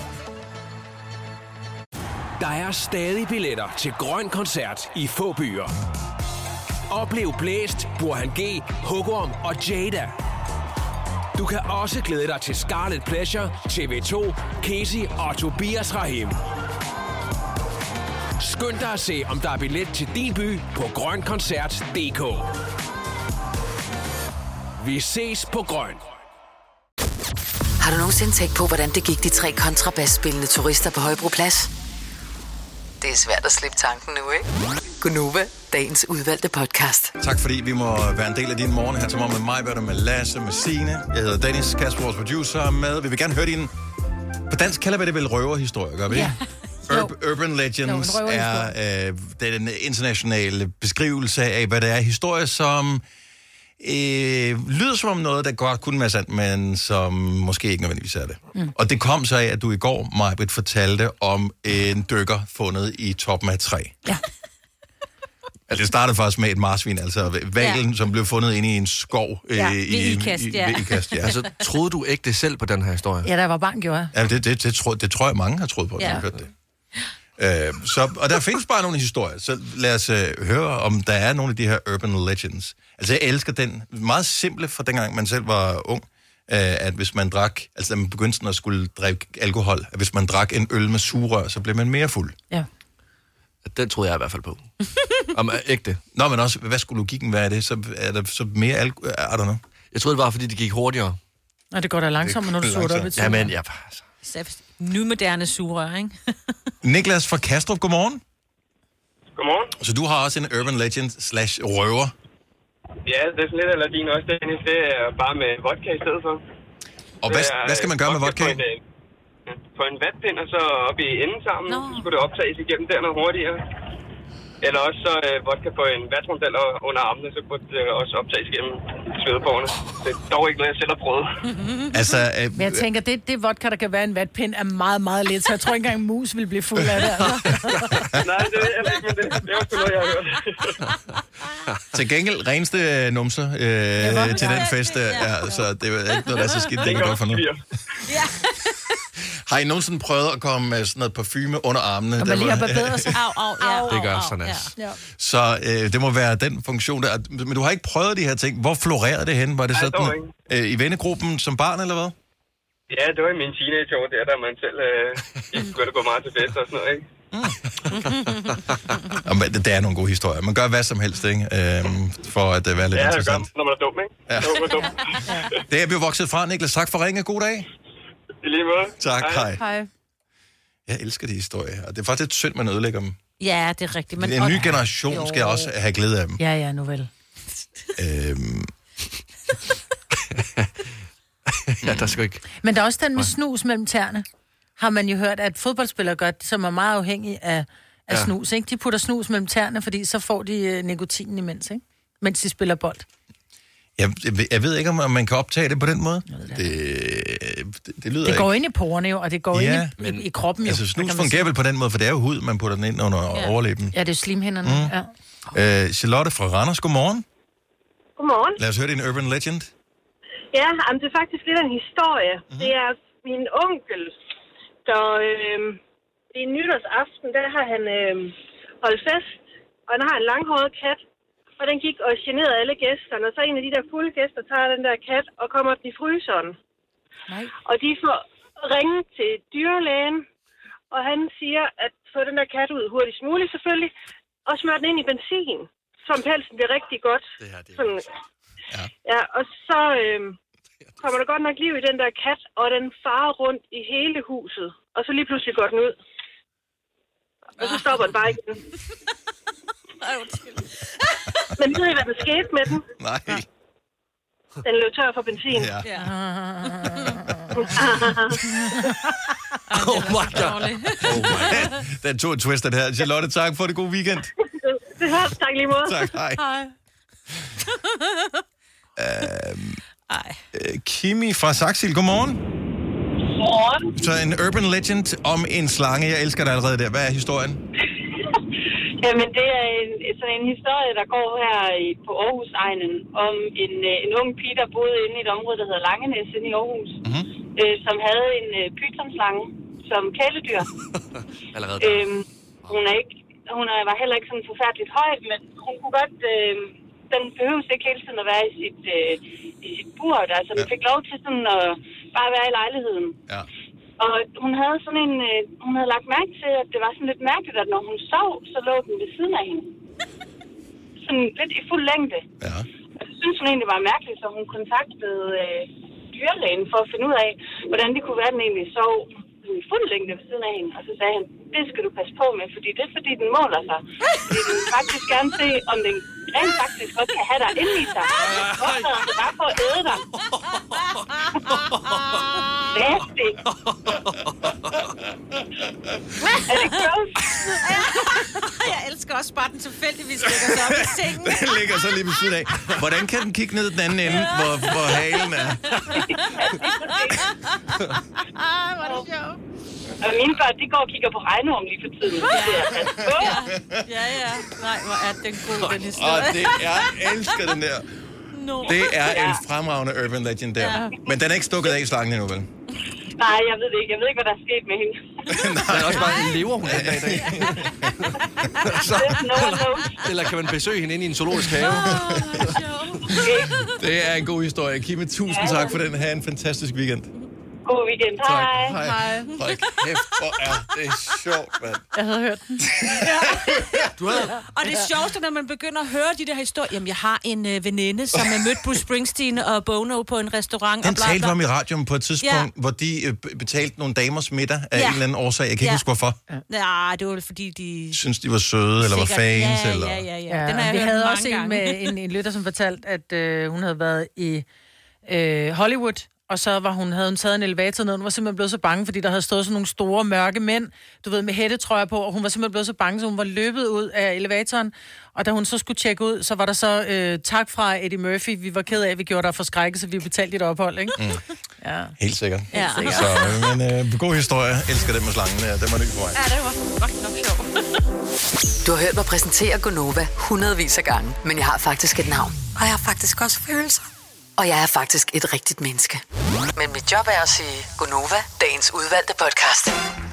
Der er stadig billetter til Grøn Koncert i få byer. Oplev Blæst, Burhan G, Hugorm og Jada. Du kan også glæde dig til Scarlet Pleasure, T V to, Casey og Tobias Rahim. Skynd dig at se, om der er billet til din by på grøn koncert punktum d k. Vi ses på Grøn. Har du nogensinde tænkt på, hvordan det gik de tre kontrabasspillende turister på Højbroplads? Det er svært at slippe tanken nu, ikke? Gunova, dagens udvalgte podcast. Tak fordi vi må være en del af din morgen her til morgen med mig, hvad der med Lasse, med Signe. Jeg hedder Dennis, Kasper, vores producer, med. Vi vil gerne høre din... På dansk kalder vi det vel røverhistorie, gør vi ikke? Ja. Ur- Urban Legends Jo, en er øh, den internationale beskrivelse af, hvad det er. Historie, som øh, lyder som om noget, der godt kunne være sandt, men som måske ikke nødvendigvis er det. Mm. Og det kom så af, at du i går, Majbrit, fortalte om en dykker fundet i toppen af et træ. Ja. Altså, det startede faktisk med et marsvin, altså valen, ja. som blev fundet inde i en skov. Øh, Ja, i, ved Ikast, i, ja. ved Ikast, ja. Altså, troede du ikke det selv på den her historie? Ja, da jeg var barn, gjorde jeg. Ja, det, det, det, tror, det tror jeg, mange har troet på, at Ja. de hørte det. Øh, så, og der findes bare nogle historier, så lad os øh, høre, om der er nogle af de her urban legends. Altså, jeg elsker den meget simple fra dengang, man selv var ung, øh, at hvis man drak, altså da man begyndte sådan at skulle drikke alkohol, at hvis man drak en øl med sugerør, så blev man mere fuld. Ja. Den troede jeg i hvert fald på. Om ægte. Nå, men også, hvad skulle logikken være af det? Så er der så mere alkohol, er der noget? Jeg troede det var, fordi det gik hurtigere. Og det går da langsomt, når du suger op i Ja, men ja, altså. Nymoderne sugerør, ikke? Niklas fra Kastrup, godmorgen. Godmorgen. Så du har også en urban legend slash røver. Ja, det er sådan lidt eller din også, Dennis. Det er bare med vodka i stedet for. Og hvad, Det er, hvad skal man gøre med vodka? På en, øh, på en vatpind, og så op i enden sammen. No. Så skulle det optages igennem der noget hurtigere. Eller også så øh, vodka på en vatrondel under armene, så kunne det øh, også optages igennem svedepårene. Det er dog ikke noget, jeg selv har prøvet. Altså, øh, Men jeg tænker, det, det vodka, der kan være en vatpind, er meget, meget lidt, så jeg tror ikke engang, en mus vil blive fuld af det. Altså. Nej, det er heller ikke, men det, det er også noget, jeg har hørt. Til gengæld reneste øh, numser øh, til den fest, øh, ja, så det er ikke noget, der er så skidt. Det kan godt for noget. Ja. Har I nogensinde prøvet at komme med sådan noget parfume under armene? Og man lige har barberet sig. Au, au, ja. Det gør au, sådan, au, altså. Ja. Så øh, det må være den funktion der. Men du har ikke prøvet de her ting. Hvor florerede det hen? Var det Nej, sådan dog ikke. øh, i vennegruppen som barn, eller hvad? Ja, det var i min teenageår, der da man selv øh, ikke begyndte at gå meget til fest og sådan noget, ikke? Jamen, det, det er nogle gode historier. Man gør hvad som helst, ikke? Øhm, for at det være lidt Ja, det er interessant. godt, når man er dum, ikke? Ja. Når man er dum. Det er vi jo vokset fra, Niklas. Tak for ringe. God dag. I lige måde. Tak, hej. Hej. Jeg elsker de historier, og det er faktisk lidt synd, man ødelægger dem. Ja, det er rigtigt. Men, Men en ny og- generation Jo. skal også have glæde af dem. Ja, ja, nu vel. Øhm, ja, der skal ikke... Men der er også den med snus mellem tæerne. har man jo hørt, at fodboldspillere gør, som er meget afhængige af, af ja. snus, ikke? De putter snus mellem tæerne, fordi så får de uh, nikotinen imens, ikke? Mens de spiller bold. Jeg, jeg ved ikke, om man kan optage det på den måde. Det, det, det lyder Det går ikke. ind i porerne jo, og det går Ja, ind i, men- i, i kroppen jo. Altså, snus kan man fungerer sige. vel på den måde, for det er jo hud, man putter den ind under Ja. overlæben. Ja, det er slimhinderne. Mm. Ja. Øh, Charlotte fra Randers, godmorgen. Godmorgen. Lad os høre din urban legend. Ja, jamen, det er faktisk lidt af en historie. Mm-hmm. Det er min onkel, der øh, i nytårsaften, der har han øh, holdt fest, og han har en langhåret kat, og den gik og generede alle gæsterne, og så en af de der fulde gæster tager den der kat og kommer den i fryseren. Nej. Og de får ringet til dyrlægen, og han siger, at få den der kat ud hurtigst muligt selvfølgelig, og smøre den ind i benzin, så pelsen bliver rigtig godt. Det her, det er Sådan, ja. ja, og så øh, kommer der godt nok liv i den der kat, og den farer rundt i hele huset, og så lige pludselig går den ud. Og så stopper den bare igen. Men ved I, hvad der skete med den? Nej. Den løb tør for benzin. Ja. Ja. Oh my god. Oh my. Den tog et twist, den her. Charlotte, tak for det. God weekend. Det hører, tak lige måde. Tak, hej. Hej. Øhm, øh, Kimi fra Saxil, godmorgen. Godmorgen. Så en urban legend om en slange. Jeg elsker dig allerede der. Hvad er historien? Jamen, det er en, sådan en historie, der går her i, på Aarhus-egnen om en, en ung pige, der boede inde i et område, der hedder Langenæs inde i Aarhus, mm-hmm. øh, som havde en øh, pythonslange som kæledyr. Allerede øhm, hun, er ikke, hun er, var heller ikke sådan forfærdeligt høj, men hun kunne godt... Øh, den behøves ikke hele tiden at være i sit, øh, i sit bur. Altså, den fik lov til sådan at bare være i lejligheden. Ja. Og hun havde sådan en, øh, hun havde lagt mærke til, at det var sådan lidt mærkeligt, at når hun sov, så lå den ved siden af hende. Sådan lidt i fuld længde. Ja. Og det synes hun egentlig var mærkeligt, så hun kontaktede øh, dyrlægen for at finde ud af, hvordan det kunne være, at den egentlig sov i fuld længde ved siden af hende. Og så sagde han, det skal du passe på med, fordi det er fordi, den måler sig. Fordi den vil faktisk gerne se, om den rent faktisk godt kan have dig inde i sig. Og så er det bare for at æde dig. Nasty. Er det close? Jeg elsker også bare, den tilfældigvis ligger sig op i sengen. Den ligger så lige ved siden af. Hvordan kan den kigge ned den anden ende, hvor, hvor halen er? Ah, hvor er det sjovt. Og mine børn, de går og kigger på regnorm lige for tiden. Ja, ja, ja. Nej, hvor er den god, den historie. Og det er, jeg elsker den der. No. Det er en fremragende urban legend der. Ja. Men den er ikke stukket af i slangen endnu, vel? Nej, jeg ved det ikke. Jeg ved ikke, hvad der er sket med hende. Der er også bare en lever, hun den dag i dag. Så, eller, eller kan man besøge hende inde i en zoologisk have? Det er en god historie. Kimme, tusind tak for den. Ha' en fantastisk weekend. God weekend. Tak. Hej. Hej. Hold kæft, hvor er det sjovt, mand. Jeg havde hørt den. Du havde... Og det sjoveste, når man begynder at høre de der historier. Jamen, jeg har en øh, veninde, som har mødt Bruce Springsteen og Bono på en restaurant. Den og bla, talte bla. om i radioen på et tidspunkt, ja. hvor de øh, betalte nogle damers middag af Ja. en eller anden årsag. Jeg kan ikke Ja. huske, hvorfor. Ja, det var vel fordi, de... Synes, de var søde, eller var Sikkert. fans, Ja, eller... ja, ja, ja. Ja, Den har jeg vi hørt havde mange også en, gange. med, en, en lytter, som fortalte, at øh, hun havde været i øh, Hollywood, og så var hun, havde hun taget en elevator ned, og hun var simpelthen blevet så bange, fordi der havde stået sådan nogle store, mørke mænd, du ved, med hættetrøjer på, og hun var simpelthen blevet så bange, så hun var løbet ud af elevatoren, og da hun så skulle tjekke ud, så var der så øh, tak fra Eddie Murphy, vi var ked af, at vi gjorde dig for skrække, så vi betalte dit ophold, ikke? Mm. Ja. Helt sikkert. Ja. Så, øh, men øh, god historie. Elsker det med slangen. Ja, den var ny på vej. Ja, det var godt nok sjovt. Du har hørt mig præsentere Gonova hundredvis af gange, men jeg har faktisk et navn. Og jeg har faktisk også følelser. Og jeg er faktisk et rigtigt menneske. Men mit job er at sige Gonova, dagens udvalgte podcast.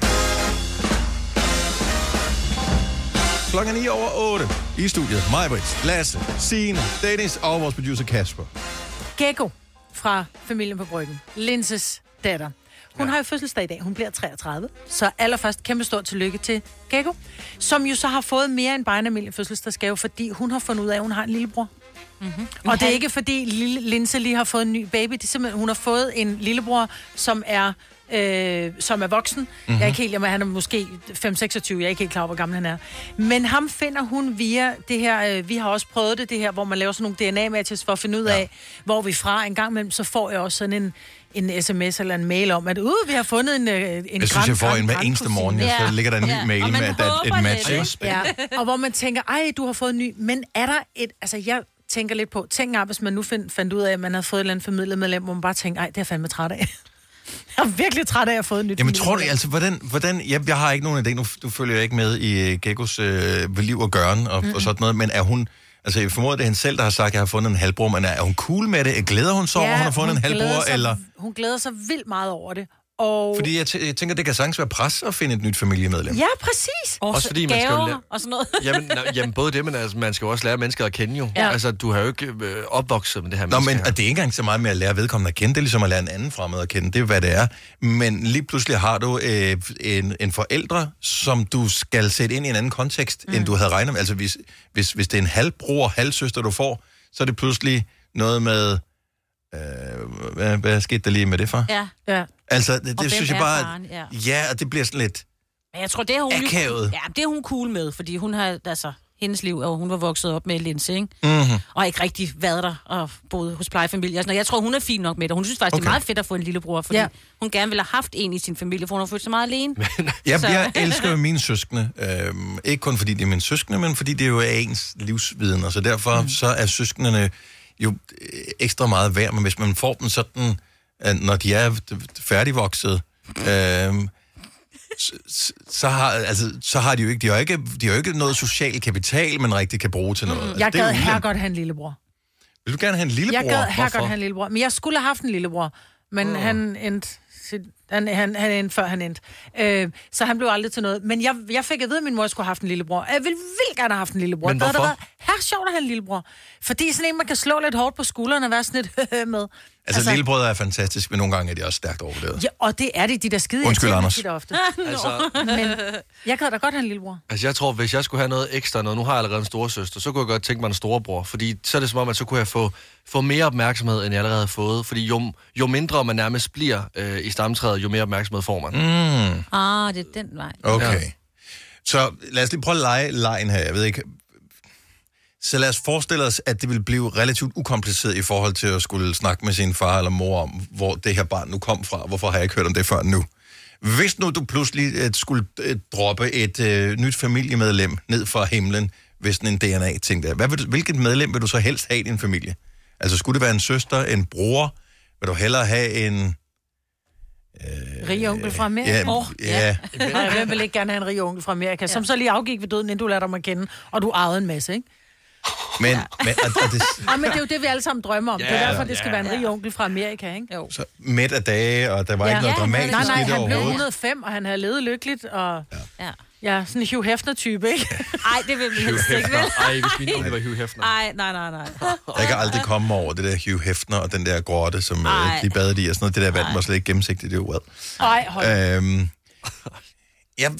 Klokken er ni over otte. I studiet. Majbrit, Lasse, Signe, Dennis og vores producer Kasper. Gekko fra Familien på Bryggen. Linses datter. Hun ja. har jo fødselsdag i dag. Hun bliver treogtredive. Så allerførst kæmpe stort tillykke til Gekko, som jo så har fået mere end bare en almindelig fødselsdagsgave, fordi hun har fundet ud af, at hun har en lillebror. Mm-hmm. Og det er ikke fordi lille Linse lige har fået en ny baby. Det er simpelthen, hun har fået en lillebror, som er, øh, som er voksen. Mm-hmm. Jeg er ikke helt, jamen, han er måske fem seksogtyve, jeg er ikke helt klar over, hvor gammel han er. Men ham finder hun via det her, øh, vi har også prøvet det, det her, hvor man laver sådan nogle D N A-matches for at finde ud af, ja. hvor vi fra en gang imellem, så får jeg også sådan en en sms eller en mail om, at uh, vi har fundet en, en jeg gran, synes, jeg får gran, en hver eneste morgen, ja. så ligger der en ny ja. mail med et, et match. Ja. Og hvor man tænker, ej, du har fået en ny, men er der et, altså jeg tænker lidt på, tænk op, hvis man nu find, fandt ud af, at man har fået et eller andet familiemedlem, hvor man bare tænker, ej, det er jeg fandme træt af. Jeg er virkelig træt af at have fået en nyt. Jamen tror du, altså, hvordan, hvordan jeg, jeg har ikke nogen idé, nu du følger jeg ikke med i uh, Gekkos uh, liv og gøren og, mm-hmm. og sådan noget, men er hun, altså jeg formoder, det er hende selv, der har sagt, at jeg har fundet en halvbror, men er hun cool med det? Glæder hun sig over, ja, at hun har fundet en halvbror? Sig, eller? Hun glæder sig vildt meget over det. Og... Fordi jeg, t- jeg tænker, det kan sagtens være pres at finde et nyt familiemedlem. Ja, præcis. Og også fordi man skal jo lære... og sådan noget. jamen, na, jamen, både det, men altså, man skal jo også lære mennesker at kende jo. Ja. Altså, du har jo ikke øh, opvokset med det her Nå, menneske men her. det er ikke engang så meget med at lære vedkommende at kende. Det er ligesom at lære en anden fremmed at kende. Det er, hvad det er. Men lige pludselig har du øh, en, en forældre, som du skal sætte ind i en anden kontekst, mm. end du havde regnet med. Altså, hvis, hvis, hvis det er en halvbror, halvsøster, du får, så er det pludselig noget med... Øh, hvad, hvad skete der lige med det for? Ja. ja. Altså, det, det synes jeg bare... Faren, ja. ja, og det bliver sådan lidt... Men jeg tror, det er hun... akavet. Ja, det er hun cool med, fordi hun har... Altså, hendes liv, og hun var vokset op med Linse, ikke? Mm-hmm. Og ikke rigtig været der og boet hos plejefamilier. Og jeg tror, hun er fin nok med det. Hun synes faktisk, okay. det er meget fedt at få en lillebror, fordi ja. hun gerne ville have haft en i sin familie, for hun har følt sig meget alene. jeg, jeg elsker jo mine søskende. Øhm, ikke kun fordi det er mine søskende, men fordi det jo er ens livsviden. Og så derfor mm. så er søskendene jo ekstra meget værd. Men hvis man får dem sådan, når de er færdigvoksede, øhm, Så, så, har, altså, så har de jo ikke, de har ikke, de har jo ikke noget social kapital, man rigtig kan bruge til noget. Mm, altså, jeg gad her godt have en lillebror. Vil du gerne have en lillebror? Jeg gad her godt have en lillebror. Men jeg skulle have haft en lillebror. Men oh. han endte... Han, han, han endte før han endte. Øh, så han blev aldrig til noget. Men jeg, jeg fik at vide, at min mor skulle have haft en lillebror. Jeg ville vildt gerne have haft en lillebror. Men hvorfor? Det havde her sjovt at have en lillebror. Fordi sådan en, man kan slå lidt hårdt på skulderen og være sådan lidt med. Altså, altså lillebrødre er fantastisk, men nogle gange er de også stærkt overvurderet. Ja, og det er de, de der skide. Undskyld, Anders. Ofte. altså, men jeg kan da godt have en lillebror. Altså, jeg tror, hvis jeg skulle have noget ekstra, noget, nu har jeg allerede en storesøster, så kunne jeg godt tænke mig en storebror. Fordi så er det som om, at så kunne jeg få, få mere opmærksomhed, end jeg allerede har fået. Fordi jo, jo mindre man nærmest bliver øh, i stamtræet, jo mere opmærksomhed får man. Mm. Ah, det er den vej. Okay. Ja. Så lad os lige prøve at lege lejen her. Jeg ved ikke... Så lad os forestille os, at det vil blive relativt ukompliceret i forhold til at skulle snakke med sin far eller mor om, hvor det her barn nu kom fra. Hvorfor har jeg ikke hørt om det før nu? Hvis nu du pludselig uh, skulle uh, droppe et uh, nyt familiemedlem ned fra himlen, hvis sådan en D N A-ting der, hvad vil du, hvilket medlem vil du så helst have i din familie? Altså skulle det være en søster, en bror? Vil du hellere have en... Øh, rig onkel fra Amerika? Ja, oh, ja. ja. Hvem vil ikke gerne have en rig onkel fra Amerika, som ja. så lige afgik ved døden, inden du lærte dem at kende, og du ejede en masse, ikke? Men, ja. men, og, og det... ja, men det er jo det, vi alle sammen drømmer om. Ja, det er derfor, det skal ja, være en rig onkel fra Amerika, ikke? Jo. Så midt af dage, og der var ja. ikke noget ja, dramatisk nej, nej, i det han blev et hundrede og overhovedet. fem, og han havde levet lykkeligt, og... Ja. ja. Ja, sådan en Hugh Hefner-type, ikke? Ej, det vil vi helst ikke, vel? Ej, hvis min onkel var Hugh Hefner. Ej, nej, nej, nej. Jeg kan aldrig komme over det der Hugh Hefner og den der grotte, som øh, de badede i, og sådan noget. Det der vand var slet ikke gennemsigtigt, det er jo hvad. Ej, hold øhm, jeg,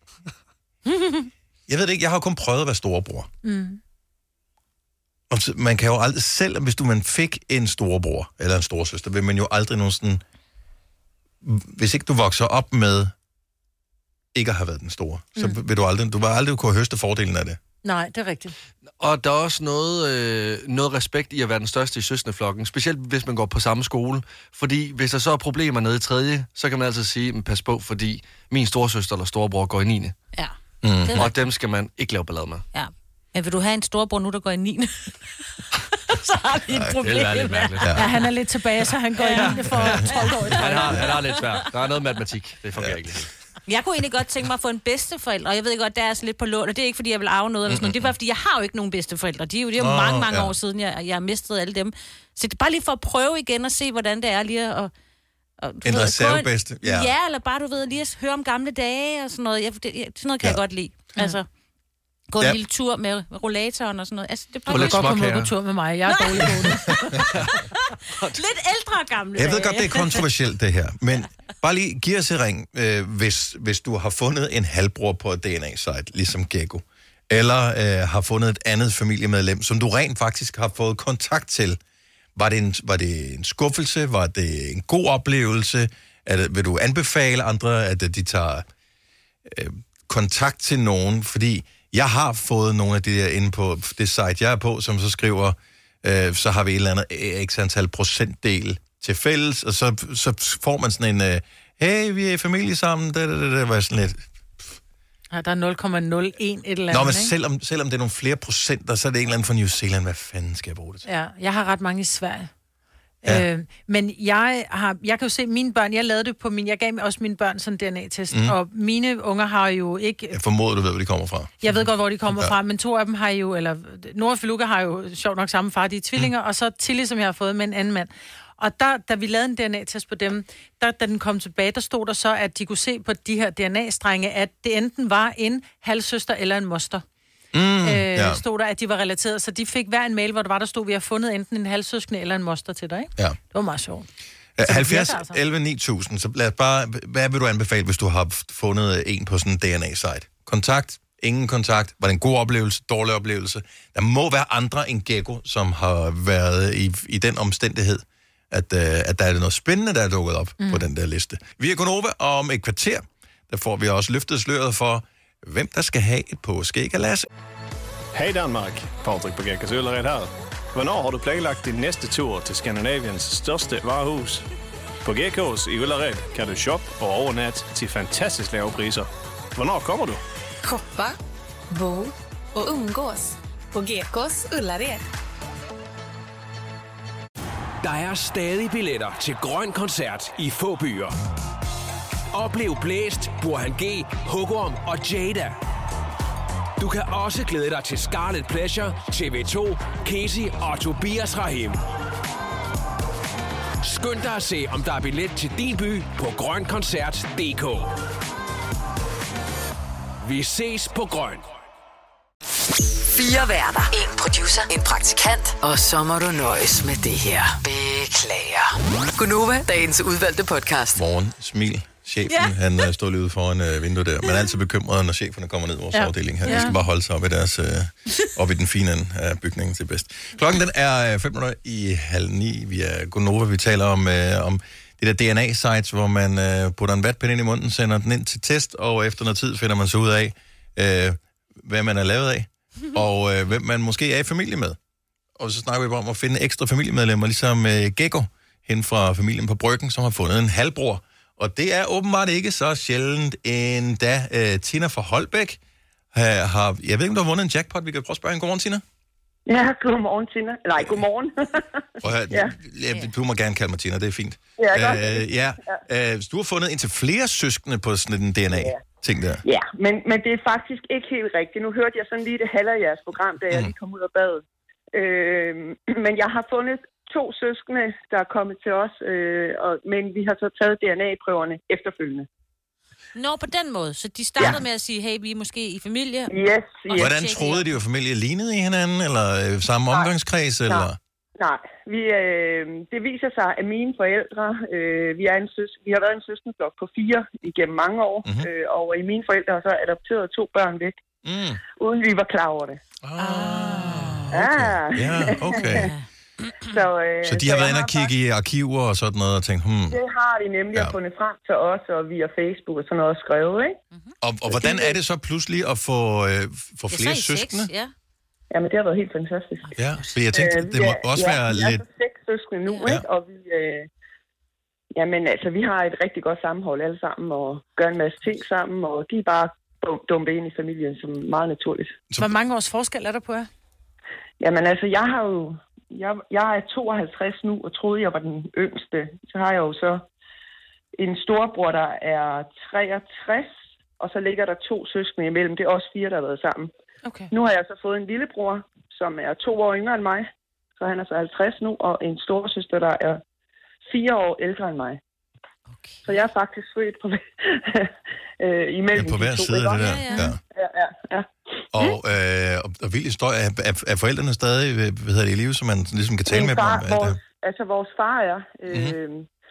jeg ved det ikke, jeg har jo kun prøvet at være storebror. Mm. Og man kan jo aldrig, selv hvis du man fik en storebror eller en storesøster, vil man jo aldrig nogen sådan... Hvis ikke du vokser op med ikke at have været den store, så mm. vil du aldrig, du vil aldrig kunne høste fordelen af det. Nej, det er rigtigt. Og der er også noget, øh, noget respekt i at være den største i søskendeflokken, specielt hvis man går på samme skole. Fordi hvis der så er problemer nede i tredje, så kan man altså sige, pas på, fordi min storesøster eller storebror går i niende. Ja. Mm. Og dem skal man ikke lave ballade med. Ja. Men vil du have en storebror nu, der går i niende? Så har vi et problem. Det er lidt mærkeligt. Ja, han er lidt tilbage, så han går ja. i niende for tolv år. Han har, han har lidt svært. Der er noget matematik. Det fungerer ja. ikke helt. Jeg kunne egentlig godt tænke mig at få en bedsteforælder, og jeg ved godt, der er så lidt på lån, og det er ikke, fordi jeg vil arve noget eller sådan noget. Det er bare, fordi jeg har jo ikke nogen bedsteforældre. De er jo, det er jo oh, mange, mange ja. år siden, jeg, jeg har mistet alle dem. Så det er bare lige for at prøve igen og se, hvordan det er lige at... Og, en reservebedste? Ja. ja, eller bare, du ved, lige at høre om gamle dage og sådan noget. Jeg, det, sådan noget kan ja. jeg godt lide. Altså... Gå en ja. lille tur med rollatoren og sådan noget. Altså, det er bare godt komme ud på tur med mig. Jeg er dårlig gående. Lidt ældre gamle. Jeg ved godt, det er kontroversielt, det her. Men bare lige giv os et ring, øh, hvis, hvis du har fundet en halvbror på et D N A-site, ligesom Gekko. eller øh, har fundet et andet familiemedlem, som du rent faktisk har fået kontakt til. Var det en, var det en skuffelse? Var det en god oplevelse? Er det, vil du anbefale andre, at de tager øh, kontakt til nogen? Fordi jeg har fået nogle af de der inde på det site, jeg er på, som så skriver, øh, så har vi et eller andet x antal procentdel til fælles, og så, så får man sådan en, øh, hey, vi er i familie sammen, det, det, det, det var sådan lidt... Ja, der er nul komma nul en et eller andet, Nå, men ikke? selvom, selvom det er nogle flere procenter, så er det en eller anden fra New Zealand. Hvad fanden skal jeg bruge det til? Ja, jeg har ret mange i Sverige. Ja. Øh, men jeg har, jeg kan jo se mine børn, jeg lavede det på min, jeg gav også mine børn sådan en D N A-test, mm. og mine unger har jo ikke... Jeg formoder, du ved, hvor de kommer fra. Jeg ved godt, hvor de kommer Ja. fra, men to af dem har jo, eller Nora og Feluca har jo sjovt nok samme far, de er tvillinger, mm. og så Tilly, som jeg har fået med en anden mand. Og der, da vi lavede en D N A-test på dem, der, da den kom tilbage, der stod der så, at de kunne se på de her D N A-strenge, at det enten var en halvsøster eller en moster. Mm, øh, ja. Stod der, at de var relateret, så de fik hver en mail, hvor der var, der stod, vi har fundet enten en halvsøskende eller en moster til dig, ikke? Ja. Det var meget sjovt. Ja, det halvfjerds virker altså. elleve ni tusind, så lad os bare, hvad vil du anbefale, hvis du har fundet en på sådan en D N A-site? Kontakt? Ingen kontakt? Var det en god oplevelse? Dårlig oplevelse? Der må være andre end Gekko, som har været i, i den omstændighed, at, uh, at der er noget spændende, der er dukket op mm. på den der liste. Vi er Gonova, og om et kvarter, der får vi også løftet sløret for, hvem der skal have et påskeegalasse. Hej Danmark, Patrik på Gækkers Øllered her. Hvornår har du planlagt din næste tur til Skandinaviens største varehus? På Gekkos i Øllered kan du shoppe og overnatte til fantastisk lave priser. Hvornår kommer du? Shoppa, bo och umgås på Gekås Ullared. Der er stadig billetter til Grøn Koncert i få byer. Oplev Blæst, Burhan G, Hugorm og Jada. Du kan også glæde dig til Scarlet Pleasure, T V to, Casey og Tobias Rahim. Skynd dig at se, om der er billet til din by på grøn koncert punktum d k. Vi ses på Grøn. Fire værter. En producer. En praktikant. Og så må du nøjes med det her. Beklager. Gonova, dagens udvalgte podcast. Morgen, smil. Chefen, Ja. han uh, står lige ude foran uh, vinduet der. Man er altid bekymret, når cheferne kommer ned i vores Ja. afdeling her. De Ja. skal bare holde sig op i, deres, uh, op i den fine ende af bygningen til bedst. Klokken den er uh, fem minutter i halv ni. Vi er Gonova. Vi taler om, uh, om det der D N A-sites, hvor man uh, putter en vatpind ind i munden, sender den ind til test, og efter noget tid finder man så ud af, uh, hvad man er lavet af, og uh, hvem man måske er i familie med. Og så snakker vi bare om at finde ekstra familiemedlemmer, ligesom uh, Gekko, hende fra familien på Bryggen, som har fundet en halvbror. Og det er åbenbart ikke så sjældent, endda uh, Tina fra Holbæk uh, har... Jeg ved ikke, om du har vundet en jackpot. Vi kan prøve at spørge en godmorgen, Tina. Ja, godmorgen, Tina. Nej, godmorgen. Prøv at høre, Ja. ja. Du må gerne kalde mig Tina, det er fint. Ja, godt. Uh, ja. Uh, du har fundet indtil flere søskende på sådan en D N A-ting der. Ja, men, men det er faktisk ikke helt rigtigt. Nu hørte jeg sådan lige det halve af jeres program, da jeg lige kom ud af badet. Øh, men jeg har fundet to søskende, der er kommet til os, øh, og, men vi har så taget D N A-prøverne efterfølgende. Nå, på den måde. Så de startede Ja. med at sige, hey, vi er måske i familie. Yes, Og så Hvordan tjekkede troede de, at familie lignede i hinanden, eller øh, samme omgangskreds, eller... Nej, vi, øh, det viser sig, at mine forældre, øh, vi, er en søs, vi har været en søskenflok på fire igennem mange år, Mhm. mm-hmm. øh, og i mine forældre har så adopteret to børn væk, mm. uden vi var klar over det. Ah, okay. Ja, okay. så, øh, Så de har været jeg inde og kigge i arkiver og sådan noget, og tænkt, hmm... Det har de nemlig ja. fundet frem til os, og via Facebook og sådan noget skrevet, ikke? Og, og hvordan er det så pludselig at få, øh, få flere søskende? Ja. Jamen, det har været helt fantastisk. Ja, for jeg tænkte, Øh, det vi må er- også ja, være vi er lidt... så seks søskende nu, Ja. ikke? Og vi... Øh, jamen, altså, vi har et rigtig godt sammenhold alle sammen, og gør en masse ting sammen, og de er bare dum- dumpet ind i familien, som er meget naturligt. Hvor mange års forskel er der på jer? Jamen, altså, jeg har jo... Jeg, jeg er tooghalvtreds nu, og troede, jeg var den yngste. Så har jeg jo så en storebror, der er treogtres, og så ligger der to søskende imellem. Det er også fire, der har været sammen. Okay. Nu har jeg så fået en lillebror, som er to år yngre end mig. Så han er så halvtreds nu, og en storesøster, der er fire år ældre end mig. Okay. Så jeg er faktisk født på, øh, imellem Ja, på hver de to, side af ikke? det der. Ja. Ja, ja, ja. Og, øh, og, og vild historie. Er, er, er forældrene stadig hvad hedder det, i live, så man ligesom kan tale Min med dem far, om? At, vores, altså, vores far er. Øh, Mhm. mm-hmm.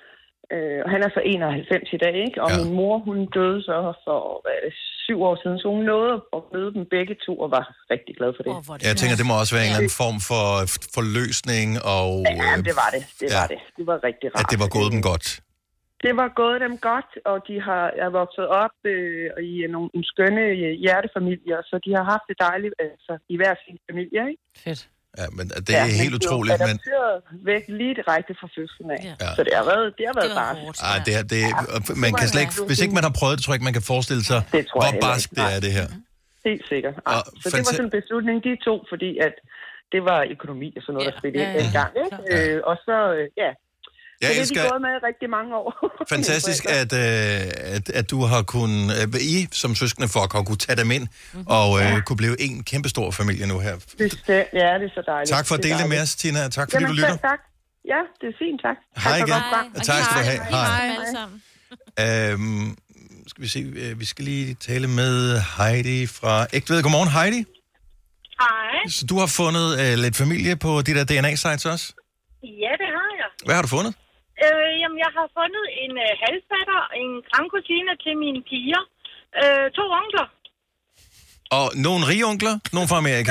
Øh, og han er så enoghalvfems i dag, ikke? Og ja. Min mor, hun døde så for hvad er det, syv år siden, så hun nåede at møde dem begge to og var rigtig glad for det. Oh, det jeg tænker, det må også være en eller anden form for forløsning og... Ja, det var det. Det var ja. det. Det var rigtig rart. At det var gået dem godt. Det var gået dem godt, og de har er vokset op øh, i nogle, nogle skønne hjertefamilier, så de har haft det dejligt altså, i hver sin familie, ikke? Fedt. Ja, men det er ja, helt men utroligt. Men det er væk lige direkte fra fødslen af. Ja. Så det har været, det har været det barsk. Ah, det er, det, ja. Man kan slet ikke, hvis ikke man har prøvet det, tror jeg ikke, man kan forestille sig, hvor barsk det er, det her. Helt sikkert. Ja. Og så det var sådan en beslutning, de to, fordi at det var økonomi og sådan noget, ja. Der spillede ja, ja. dengang. Ikke? Ja. Øh, og så, ja... Jeg det er elsker... de gået med rigtig mange år. Fantastisk, at, øh, at, at du har kunnet, øh, I som søskende folk har kunnet tage dem ind, mm-hmm. og øh, ja. kunne blive en kæmpestor familie nu her. Det, det, ja, det er så dejligt. Tak for at dele det med os, Tina. Tak fordi Jamen, du lytter. Tak. Ja, det er fint, tak. Hej tak igen. Hej. Tak skal du have. Hej. Hej. Øhm, skal vi se, vi skal lige tale med Heidi fra Ægtved. Godmorgen, Heidi. Hej. Så du har fundet øh, lidt familie på de der D N A-sites også? Ja, det har jeg. Hvad har du fundet? Øh, jamen, jeg har fundet en øh, halvfætter, en grandkusine til mine piger, øh, to onkler. Og nogle rige onkler? Nogle fra Amerika?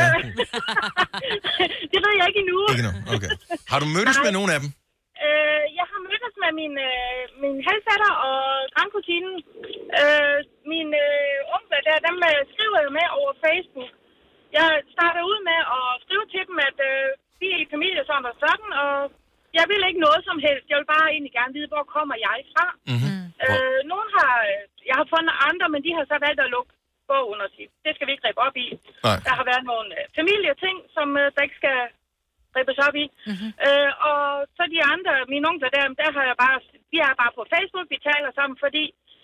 Det ved jeg ikke endnu. Ikke nu, okay. Har du mødtes med nogen af dem? Øh, jeg har mødtes med min, øh, min halvfætter og grandkusinen. Øh, mine øh, onkler der, dem øh, skriver jeg med over Facebook. Jeg starter ud med at skrive til dem, at øh, vi er i familie sådan og sådan, og jeg vil ikke noget som helst. Jeg vil bare egentlig gerne vide, hvor kommer jeg fra. Mm-hmm. Øh, nogen har, jeg har fundet andre, men de har så valgt at lukke bogen og sige, det skal vi ikke rippe op i. Nej. Der har været nogle øh, familieting, som øh, der ikke skal rippes op i. Mm-hmm. Øh, og så de andre, mine onkler der, der har jeg bare, vi er bare på Facebook, vi taler sammen, fordi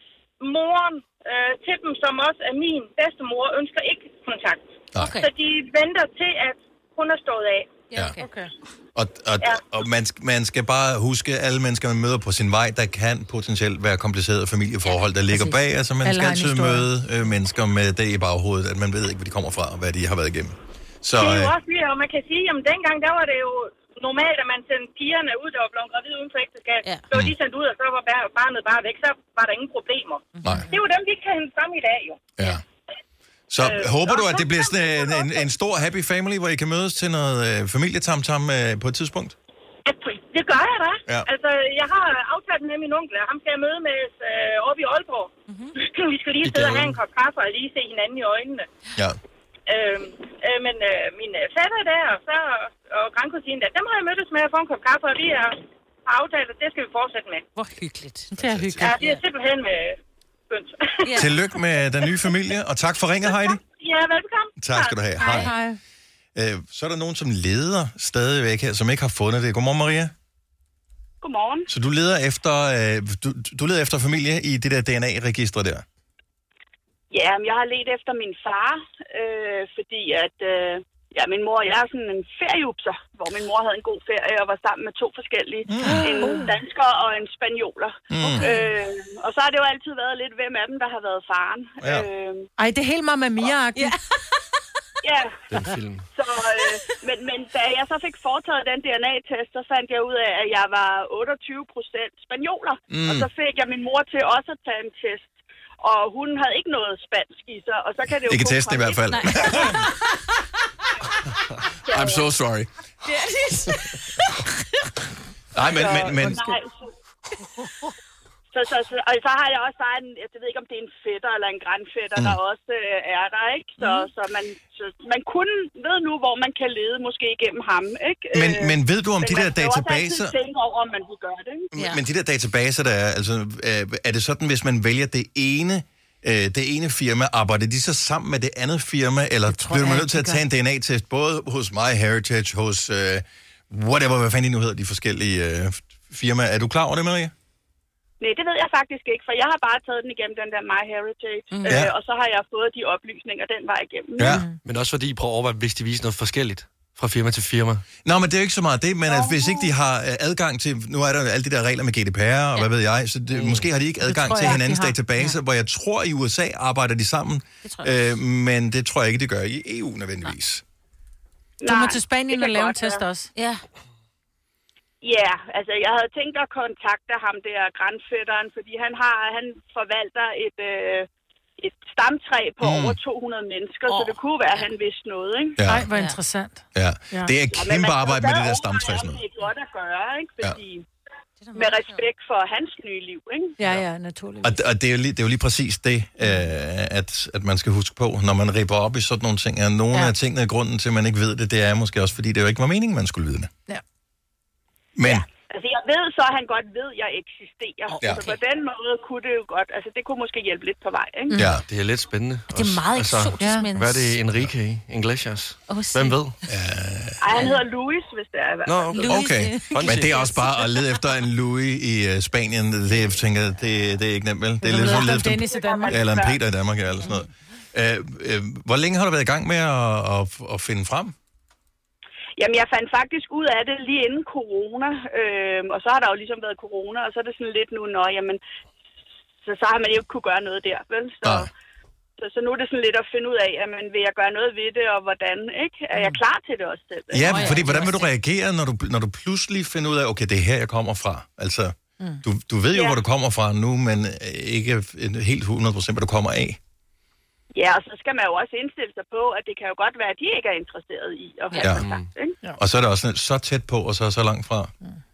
moren øh, til dem, som også er min bedstemor, ønsker ikke kontakt. Okay. Så de venter til, at hun er stået af. Ja. Okay. Og, og, ja. og man, man skal bare huske, at alle mennesker, man møder på sin vej, der kan potentielt være komplicerede familieforhold, der ligger bag. Altså man alle skal altid møde øh, mennesker med det i baghovedet, at man ved ikke, hvor de kommer fra, og hvad de har været igennem. Så, det er jo også lige, og man kan sige, at dengang, der var det jo normalt, at man sendte pigerne ud, der var blevet gravid uden for ægteskab. Ja. Så var de sendt ud, og så var barnet bare væk, så var der ingen problemer. Nej. Det er jo dem, vi kan hente frem i dag, jo. Ja. Så øh, håber du, at det bliver sådan en, en, en stor happy family, hvor I kan mødes til noget øh, familietamtam øh, på et tidspunkt? Det gør jeg da. Ja. Altså, jeg har aftalt med min onkel, og ham skal jeg møde med øh, oppe i Aalborg. Mm-hmm. Vi skal lige sidde og have en kop kaffe og lige se hinanden i øjnene. Ja. Øh, øh, men øh, min fætter der, og, så, og grandkusine der, dem har jeg mødtes med at få en kop kaffe, og vi har aftalt, at det skal vi fortsætte med. Hvor hyggeligt. Det er hyggeligt. Ja, det er simpelthen med... Yeah. Tillykke med den nye familie, og tak for ringet, Heidi. Ja, velkommen. Tak skal du have. Hej. Hej. Øh, så er der nogen, som leder stadigvæk her, som ikke har fundet det. Godmorgen, Maria. Godmorgen. Så du leder efter, øh, du, du leder efter familie i det der D N A-register der? Ja, jeg har ledt efter min far, øh, fordi at... Øh, Ja, min mor og jeg er sådan en feriejupser, hvor min mor havde en god ferie og var sammen med to forskellige. Mm. En dansker og en spanioler. Mm. Øh, og så har det jo altid været lidt, hvem af dem, der har været faren. Ja. Øh, Ej, det er helt Mamma Mia-agtigt. Ja. Ja. Den film. Så, øh, men, men da jeg så fik foretaget den D N A-test, så fandt jeg ud af, at jeg var otteogtyve procent spanioler. Mm. Og så fik jeg min mor til også at tage en test. Og hun havde ikke noget spansk i sig. Og så kan det jo ikke testen i hvert fald. I'm so sorry. Det er det. Nej, men... men, men... Nej, så, så, så, så, og så har jeg også bare en... Jeg ved ikke, om det er en fætter eller en grandfætter, mm. der også øh, er der, ikke? Så, mm. så, man, så man kun ved nu, hvor man kan lede måske igennem ham, ikke? Men, øh, men ved du, om men de der databaser... Men man skal også tænke over, om man vil gøre det, ikke? Ja. Men de der databaser, der er... Altså, er det sådan, hvis man vælger det ene... det ene firma, arbejder de så sammen med det andet firma, eller bliver man nødt til at tage en D N A-test, både hos MyHeritage, hos uh, whatever, hvad fanden de nu hedder, de forskellige uh, firmaer. Er du klar over det, Maria? Nej, det ved jeg faktisk ikke, for jeg har bare taget den igennem den der MyHeritage, mm. øh, og så har jeg fået de oplysninger den vej igennem. Ja, mm. men også fordi I prøver at overveje, hvis de viser noget forskelligt fra firma til firma. Nå, men det er jo ikke så meget det, men at hvis ikke de har adgang til... Nu er der jo alle de der regler med G D P R, og ja. hvad ved jeg, så det, mm. måske har de ikke adgang til jeg, hinandens databaser, ja. hvor jeg tror, i U S A arbejder de sammen, øh, men det tror jeg ikke, de gør i E U nødvendigvis. Du må til Spanien og lave en test også. Ja. Ja, altså jeg havde tænkt at kontakte ham der, grandfætteren, fordi han har han forvalter et, øh, et stamtræ på mm. over to hundrede mennesker, oh. så det kunne være, at han vidste noget, ikke? Ja. Ej, hvor interessant. Ja, Ja. det er Ja, men kæmpe man arbejde kan med det stadig der stamtræ. overveje, sådan om noget. Det er godt at gøre, ikke? Fordi med respekt for hans nye liv, ikke? Ja, ja, naturligvis. Og, og det, er jo lige, det er jo lige præcis det, øh, at, at man skal huske på, når man ripper op i sådan nogle ting. Og nogle Ja. af tingene, grunden til, at man ikke ved det, det er måske også, fordi det jo ikke var meningen, man skulle vide det. Ja. Men... Altså, jeg ved så, at han godt ved, at jeg eksisterer. Ja. Så på den måde kunne det jo godt... Altså, det kunne måske hjælpe lidt på vej, ikke? Ja, det er lidt spændende. Det er meget eksotisk, men... Hvad er det? Enrique Iglesias? Oh, Hvem ved? Ej, han hedder Louis, hvis det er. Nå, okay. Men det er også bare at lede efter en Louis i uh, Spanien. Det, jeg tænker, det, det er ikke nemt, vel? Det er lidt som at lede efter Dennis i Danmark. Eller en Peter i Danmark, eller sådan noget. Uh, uh, hvor længe har du været i gang med at, at, at finde frem? Jamen, jeg fandt faktisk ud af det lige inden corona, øhm, og så har der jo ligesom været corona, og så er det sådan lidt nu, nå, jamen, så, så har man jo ikke kunne gøre noget der, vel? Så, så, så nu er det sådan lidt at finde ud af, jamen, vil jeg gøre noget ved det, og hvordan, ikke? Er jeg klar til det også selv? Ja, fordi hvordan vil du reagere, når du, når du pludselig finder ud af, okay, det er her, jeg kommer fra? Altså, mm. du, du ved jo, Ja. hvor du kommer fra nu, men ikke helt hundrede procent, hvad du kommer af. Ja, og så skal man jo også indstille sig på, at det kan jo godt være, at de ikke er interesseret i at have Ja. kontakt, ikke? Ja. Og så er det også så tæt på, og så så langt fra.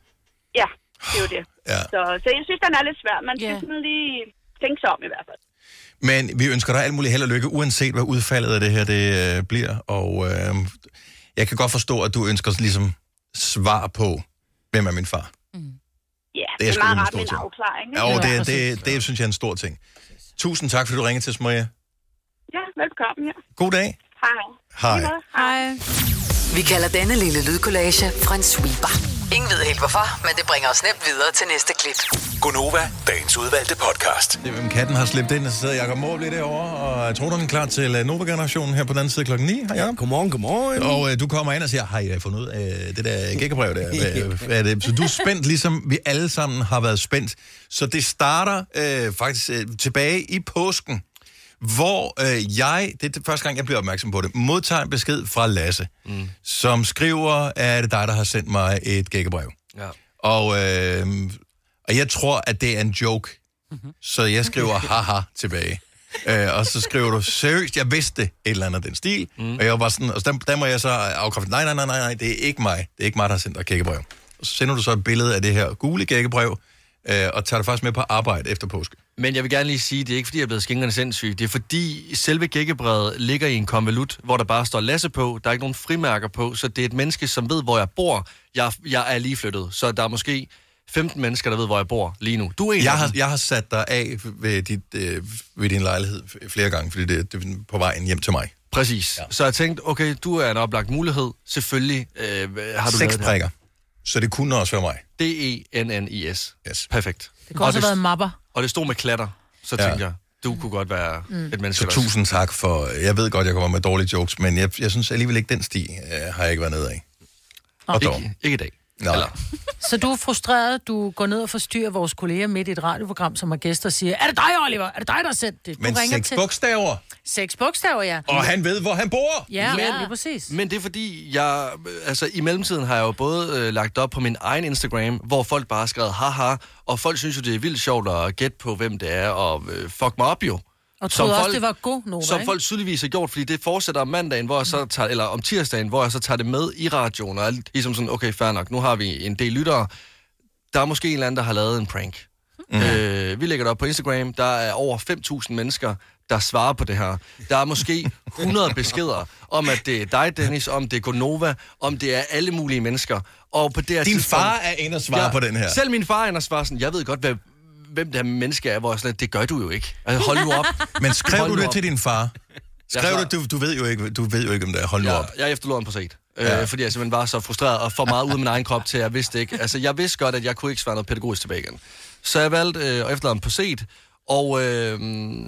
Ja, det er jo det. Ja. Så, så jeg synes, den er lidt svær. Man skal sådan lige tænke sig om i hvert fald. Men vi ønsker dig alt muligt held og lykke, uanset hvad udfaldet af det her det, øh, bliver. Og øh, jeg kan godt forstå, at du ønsker ligesom svar på, hvem er min far. Ja, Det det er er, sgu meget en rart stor med en ting. afklaring, ikke? Ja, og det, det, det, det synes jeg er en stor ting. Tusind tak, fordi du ringede til os, Maria. Ja, velkommen, ja. God dag. Hej. Hej. Hej. Vi kalder denne lille lydkollage en sweeper. Ingen ved helt hvorfor, men det bringer os nemt videre til næste klip. Gonova, dagens udvalgte podcast. Det er, hvem katten har slæbt ind, og så sidder Jacob Måb lige derovre, og jeg tror, du er klar til uh, Nova-generationen her på den anden side klokken ni. Hej, Jacob. Godmorgen, godmorgen. Og uh, du kommer ind og siger, har jeg fundet ud af det der gækkebrev der? Hvad er det? Så du er spændt, ligesom vi alle sammen har været spændt. Så det starter uh, faktisk uh, tilbage i påsken, hvor øh, jeg, det er det første gang, jeg bliver opmærksom på det, modtager en besked fra Lasse, mm. som skriver, at det er dig, der har sendt mig et gækkebrev. Ja. Og, øh, og jeg tror, at det er en joke, mm-hmm. så jeg skriver haha tilbage. øh, og så skriver du, seriøst, jeg vidste et eller andet af den stil, mm. og jeg var sådan, og der, der må jeg så afkræfte, nej, nej, nej, nej, nej, det er ikke mig, det er ikke mig, der har sendt dig et gækkebrev. Og så sender du så et billede af det her gule gækkebrev, øh, og tager det faktisk med på arbejde efter påske. Men jeg vil gerne lige sige, det er ikke fordi, jeg er blevet skingerne sindssyg. Det er fordi selve gækkebrevet ligger i en konvolut, hvor der bare står Lasse på. Der er ikke nogen frimærker på, så det er et menneske, som ved, hvor jeg bor. Jeg, jeg er lige flyttet, så der er måske femten mennesker, der ved, hvor jeg bor lige nu. Du er en jeg af har, dem. jeg har sat dig af ved, dit, øh, ved din lejlighed flere gange, fordi det, det er på vejen hjem til mig. Præcis. Ja. Så jeg tænkte, okay, du er en oplagt mulighed. Selvfølgelig øh, har du Seks lavet prikker. Så det kunne også være mig. D E N N I S. Yes. Perfekt. Det kunne også have været mapper. Og det stod med klatter, så Ja. tænkte jeg, du kunne godt være Mm. mm. et menneske. Så der- tusind tak for... Jeg ved godt, jeg kommer med dårlige jokes, men jeg, jeg synes alligevel ikke, den sti øh, har jeg ikke været nede af. Og dog. Ikke, ikke i dag. Nå. Så du er frustreret, du går ned og forstyrrer vores kolleger midt i et radioprogram, som har gæster og siger, er det dig, Oliver? Er det dig, der har sendt det? Du Men ringer seks til- bogstaver. Seks bogstaver, ja. Og han ved, hvor han bor. Ja, Men- ja, lige præcis. Men det er fordi, jeg, altså i mellemtiden har jeg jo både øh, lagt op på min egen Instagram, hvor folk bare har skrevet haha, og folk synes jo, det er vildt sjovt at gætte på, hvem det er, og øh, fuck mig op jo. Og troede også, det var god Nova, Som ikke? folk tydeligvis har gjort, fordi det fortsætter om mandagen, hvor jeg så tager, eller om tirsdagen, hvor jeg så tager det med i radioen, og er ligesom sådan, okay, fair nok, nu har vi en del lyttere. Der er måske en eller anden, der har lavet en prank. Mm. Øh, vi lægger det op på Instagram, der er over fem tusind mennesker, der svarer på det her. Der er måske hundrede beskeder om, at det er dig, Dennis, om det er Gonova, om det er alle mulige mennesker. Og på det her Din tidspunkt- far er inde og svare Ja, på den her. Selv min far er inde og svarer sådan, jeg ved godt, hvad, hvem det her menneske er, hvor jeg sådan, det gør du jo ikke. Altså, hold nu op. Men skrev Hold du nu det op. til din far? Jeg Skrev svar- du, du, du ved jo ikke, du ved jo ikke, om det er. Hold nu Ja, op. jeg efterlod ham på set. Ja. Øh, fordi jeg simpelthen var så frustreret og for meget ud af min egen krop til, at jeg vidste ikke. Altså, jeg vidste godt, at jeg kunne ikke svare noget pædagogisk tilbage igen. Så jeg valgte øh, at efterlade ham på set. Og, øh,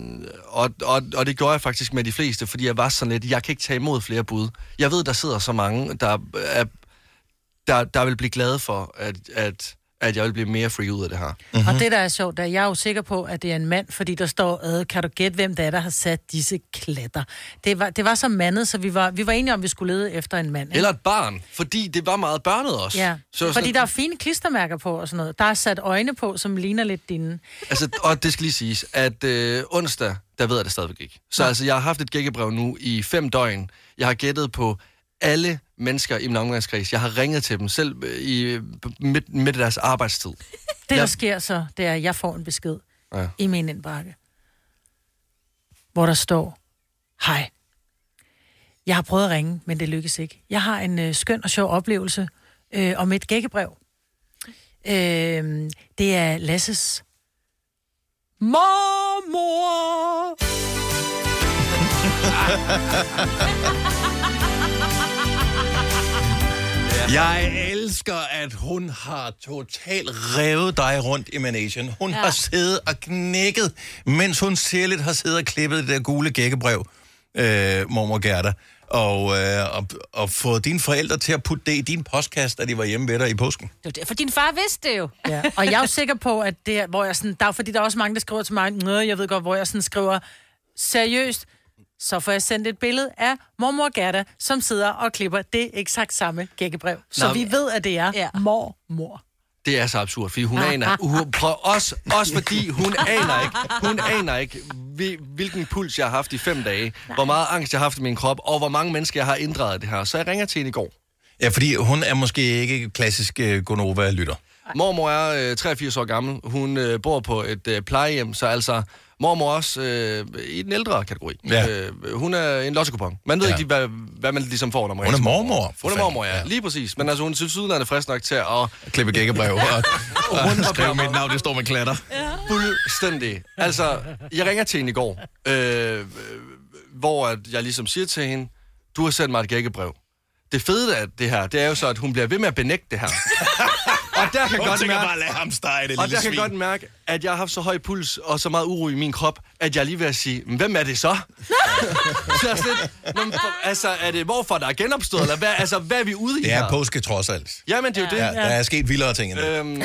og, og, og det gjorde jeg faktisk med de fleste, fordi jeg var sådan lidt, jeg kan ikke tage imod flere bud. Jeg ved, der sidder så mange, der, er, der, der vil blive glade for, at, at, at jeg vil blive mere freak ud af det her. Mm-hmm. Og det, der er sjovt, er, jeg er jo sikker på, at det er en mand, fordi der står, øh, kan du gætte, hvem det er, der har sat disse klatter? Det var, det var så mandet, så vi var, vi var enige om, at vi skulle lede efter en mand. Ikke? Eller et barn, fordi det var meget børnet også. Ja, så fordi sådan, der er fine klistermærker på og sådan noget. Der er sat øjne på, som ligner lidt dine. Altså, og det skal lige siges, at øh, onsdag, der ved jeg det stadigvæk ikke. Så ja. altså, jeg har haft et gækkebrev nu i fem døgn. Jeg har gættet på alle mennesker i min omgangskreds. Jeg har ringet til dem selv i midt, midt i deres arbejdstid. Det, der jeg... sker så, det er, at jeg får en besked ja. i min indbakke, hvor der står, hej, jeg har prøvet at ringe, men det lykkes ikke. Jeg har en øh, skøn og sjov oplevelse øh, om et gækkebrev. Øh, det er Lasses mormor. Jeg elsker, at hun har totalt revet dig rundt i managen. Hun ja. har siddet og knækket, mens hun særligt har siddet og klippet det der gule gækkebrev, øh, mormor Gerda, og, øh, og, og fået dine forældre til at putte det i din postkasse, da de var hjemme ved dig i påsken. Det var derfor, din far vidste det jo. Ja. Og jeg er jo sikker på, at det er, hvor jeg sådan, der er, fordi der er også mange, der skriver til mig, Nå, jeg ved godt, hvor jeg sådan skriver, seriøst, så får jeg sendt et billede af mormor Gerda, som sidder og klipper det eksakt samme gækkebrev. Så Nå, vi ved, at det er ja. mormor. Det er så absurd, fordi hun aner... Hun, prøv, også, også fordi hun aner ikke, hun aner ikke, hvilken puls jeg har haft i fem dage, Nej. hvor meget angst jeg har haft i min krop, og hvor mange mennesker jeg har inddraget det her. Så jeg ringer til hende i går. Ja, fordi hun er måske ikke klassisk uh, Gonova-lytter. Mormor er øh, treogfirs år gammel. Hun øh, bor på et øh, plejehjem, så altså... Mormor også øh, i den ældre kategori. Ja. Øh, hun er en lottekupon. Man ved ja. ikke, hvad, hvad man ligesom får, når man Hun er mormor. Hun er mormor, ja. ja. Lige præcis. Men altså, hun synes, udlandet er frisk nok til at... Klippe gækkebrev og, og, og skrive mit navn, det står med klatter. Ja. Fuldstændig. Altså, jeg ringer til hende i går, øh, hvor at jeg ligesom siger til hende, du har sendt mig et gækkebrev. Det fede af det her, det er jo så, at hun bliver ved med at benægte det her. Og der kan, godt mærke, bare lade ham stege, det og der svin. kan godt mærke, at jeg har haft så høj puls og så meget uro i min krop, at jeg lige vil sige, hvem er det så? Så jeg lidt, altså, er det hvorfor der er genopstået, eller hvad, altså, hvad er vi ude i her? her? Det er påske trods alt. Jamen, det er jo ja. det. Ja, der er sket vildere ting end det. Øhm...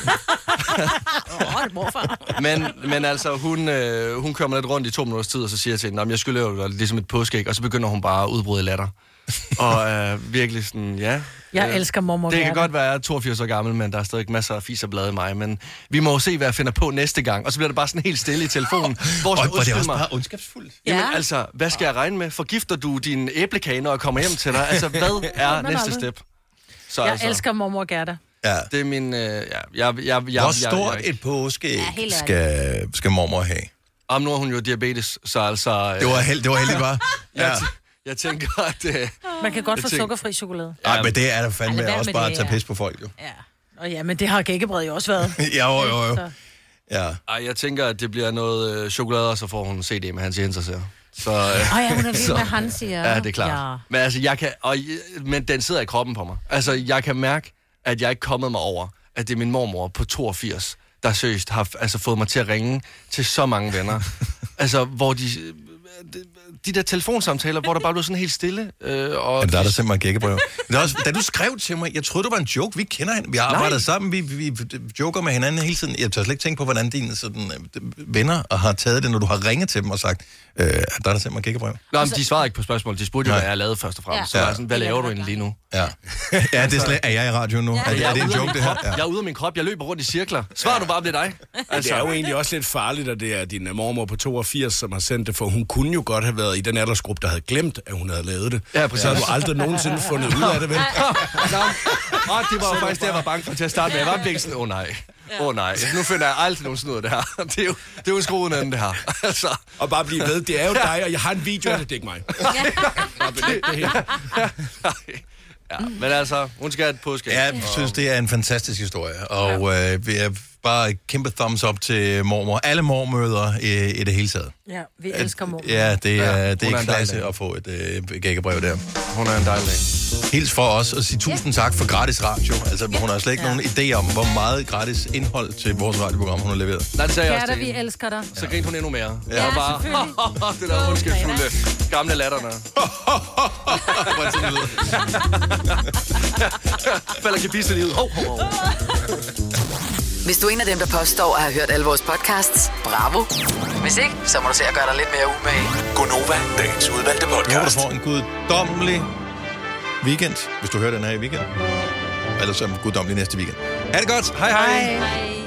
men, men altså, hun, øh, hun kører mig lidt rundt i to minutters tid, og så siger jeg til hende, jeg skylder jo ligesom et påskeæg, og så begynder hun bare at udbryde latter. Og øh, virkelig sådan, ja. Jeg øh, elsker mormor. Det kan godt være, at jeg er toogfirs år gammel, men der er stadig masser af fis og blade i mig. Men vi må jo se, hvad jeg finder på næste gang. Og så bliver det bare sådan helt stille i telefonen. Hvor og, og det er også bare ondskabsfuldt. Jamen ja. altså, hvad skal jeg regne med? Forgifter du din æblekage, når jeg kommer hjem til dig? Altså, hvad er næste step? Så, jeg altså, elsker mormor Gerda. Ja. Det er min... Øh, ja, jeg, jeg, jeg, Hvor stort jeg, jeg, et påskeæg ja, skal, skal mormor have? Om nu har hun jo diabetes, så altså... Det var, held, det var heldigt, bare. Ja. Jeg, jeg tænker, at... Øh, Man kan godt få tænker, sukkerfri chokolade. Nej, ja, men det er da fandme ja, også bare at tage pis på folk, jo. Ja. Og ja, men det har gækkebredet jo også været. ja, jo, jo, jo. Ja. Ej, jeg tænker, at det bliver noget øh, chokolade, og så får hun en C D med Hans Jens, så... Så, øh, oh ja, hun er vild med Hans, ja. Ja, det er klart. Ja. Men altså, jeg kan... Og, men den sidder i kroppen på mig. Altså, jeg kan mærke, at jeg ikke er kommet mig over, at det er min mormor på toogfirs, der seriøst har altså, fået mig til at ringe til så mange venner. altså, hvor de... De, de der telefonsamtaler, hvor der bare blev sådan helt stille. Øh, og ja, der er der simpelthen gækkebrev. Da du skrev til mig, jeg troede, det var en joke. Vi kender hende. Vi har arbejdet Nej. sammen. Vi, vi, vi joker med hinanden hele tiden. Jeg tør slet ikke tænke på, hvordan dine sådan, øh, venner har taget det, når du har ringet til dem og sagt, øh, der er der simpelthen gækkebrev. Nej, men de svarede ikke på spørgsmål. De spurgte jo, hvad jeg lavede først og fremmest. Ja. Så var sådan, hvad laver du egentlig lige nu? Ja, ja det er, slet, er jeg i radioen nu? Ja. Er, det, er det en joke, det her? Ja. Jeg er ude af min krop. Jeg løber rundt i cirkler. Svar du bare, det er dig. Altså. Det er jo egentlig også lidt farligt, at det er din mormor på toogfirs, som har sendt det, for hun kunne jo godt have været i den aldersgruppe, der havde glemt, at hun havde lavet det. Ja, præcis. Så har du aldrig nogensinde fundet ud af det, vel? Og det var jo faktisk det, jeg var bange for til at starte med. Jeg var virkelig sådan, åh oh, nej, åh oh, nej. Nu finder jeg aldrig nogensinde ud af det her. Det er jo, det er jo skruen anden, det her. Altså. Og bare blive ved, det er jo dig, og jeg har en video af det, det er ikke mig. Ja, men altså, hun skal have et påske. Ja, jeg synes, det er en fantastisk historie. Og øh, jeg bare et kæmpe thumbs up til mormor. Alle mormøder i, i det hele taget. Ja, vi elsker mor. Ja, det er, Ja, det hun er, er en klasse dejlig. at få et øh, gækkebrev der. Hun er en dejlig dag. Hils for os og sige tusind tak for gratis radio. Altså, hun har slet ikke nogen idé om, hvor meget gratis indhold til vores radioprogram, hun har leveret. Nej, det sagde jeg også Kærter, til vi hende. elsker dig. Så grinte hun endnu mere. Ja, Jeg var bare, det der ondskabsfulde gamle latterne. Hvordan sådan det lyder. Falder gebisse livet. Hov, hov, hov. Hvis du er en af dem, der påstår at have hørt alle vores podcasts, bravo. Hvis ikke, så må du se at gøre dig lidt mere umage. Gonova, dagens udvalgte Jeg håber, du podcast. får en guddommelig weekend, hvis du hører den her i weekend. Ellers så en guddommelig næste weekend. Ha' det godt. Hej hej. Hej.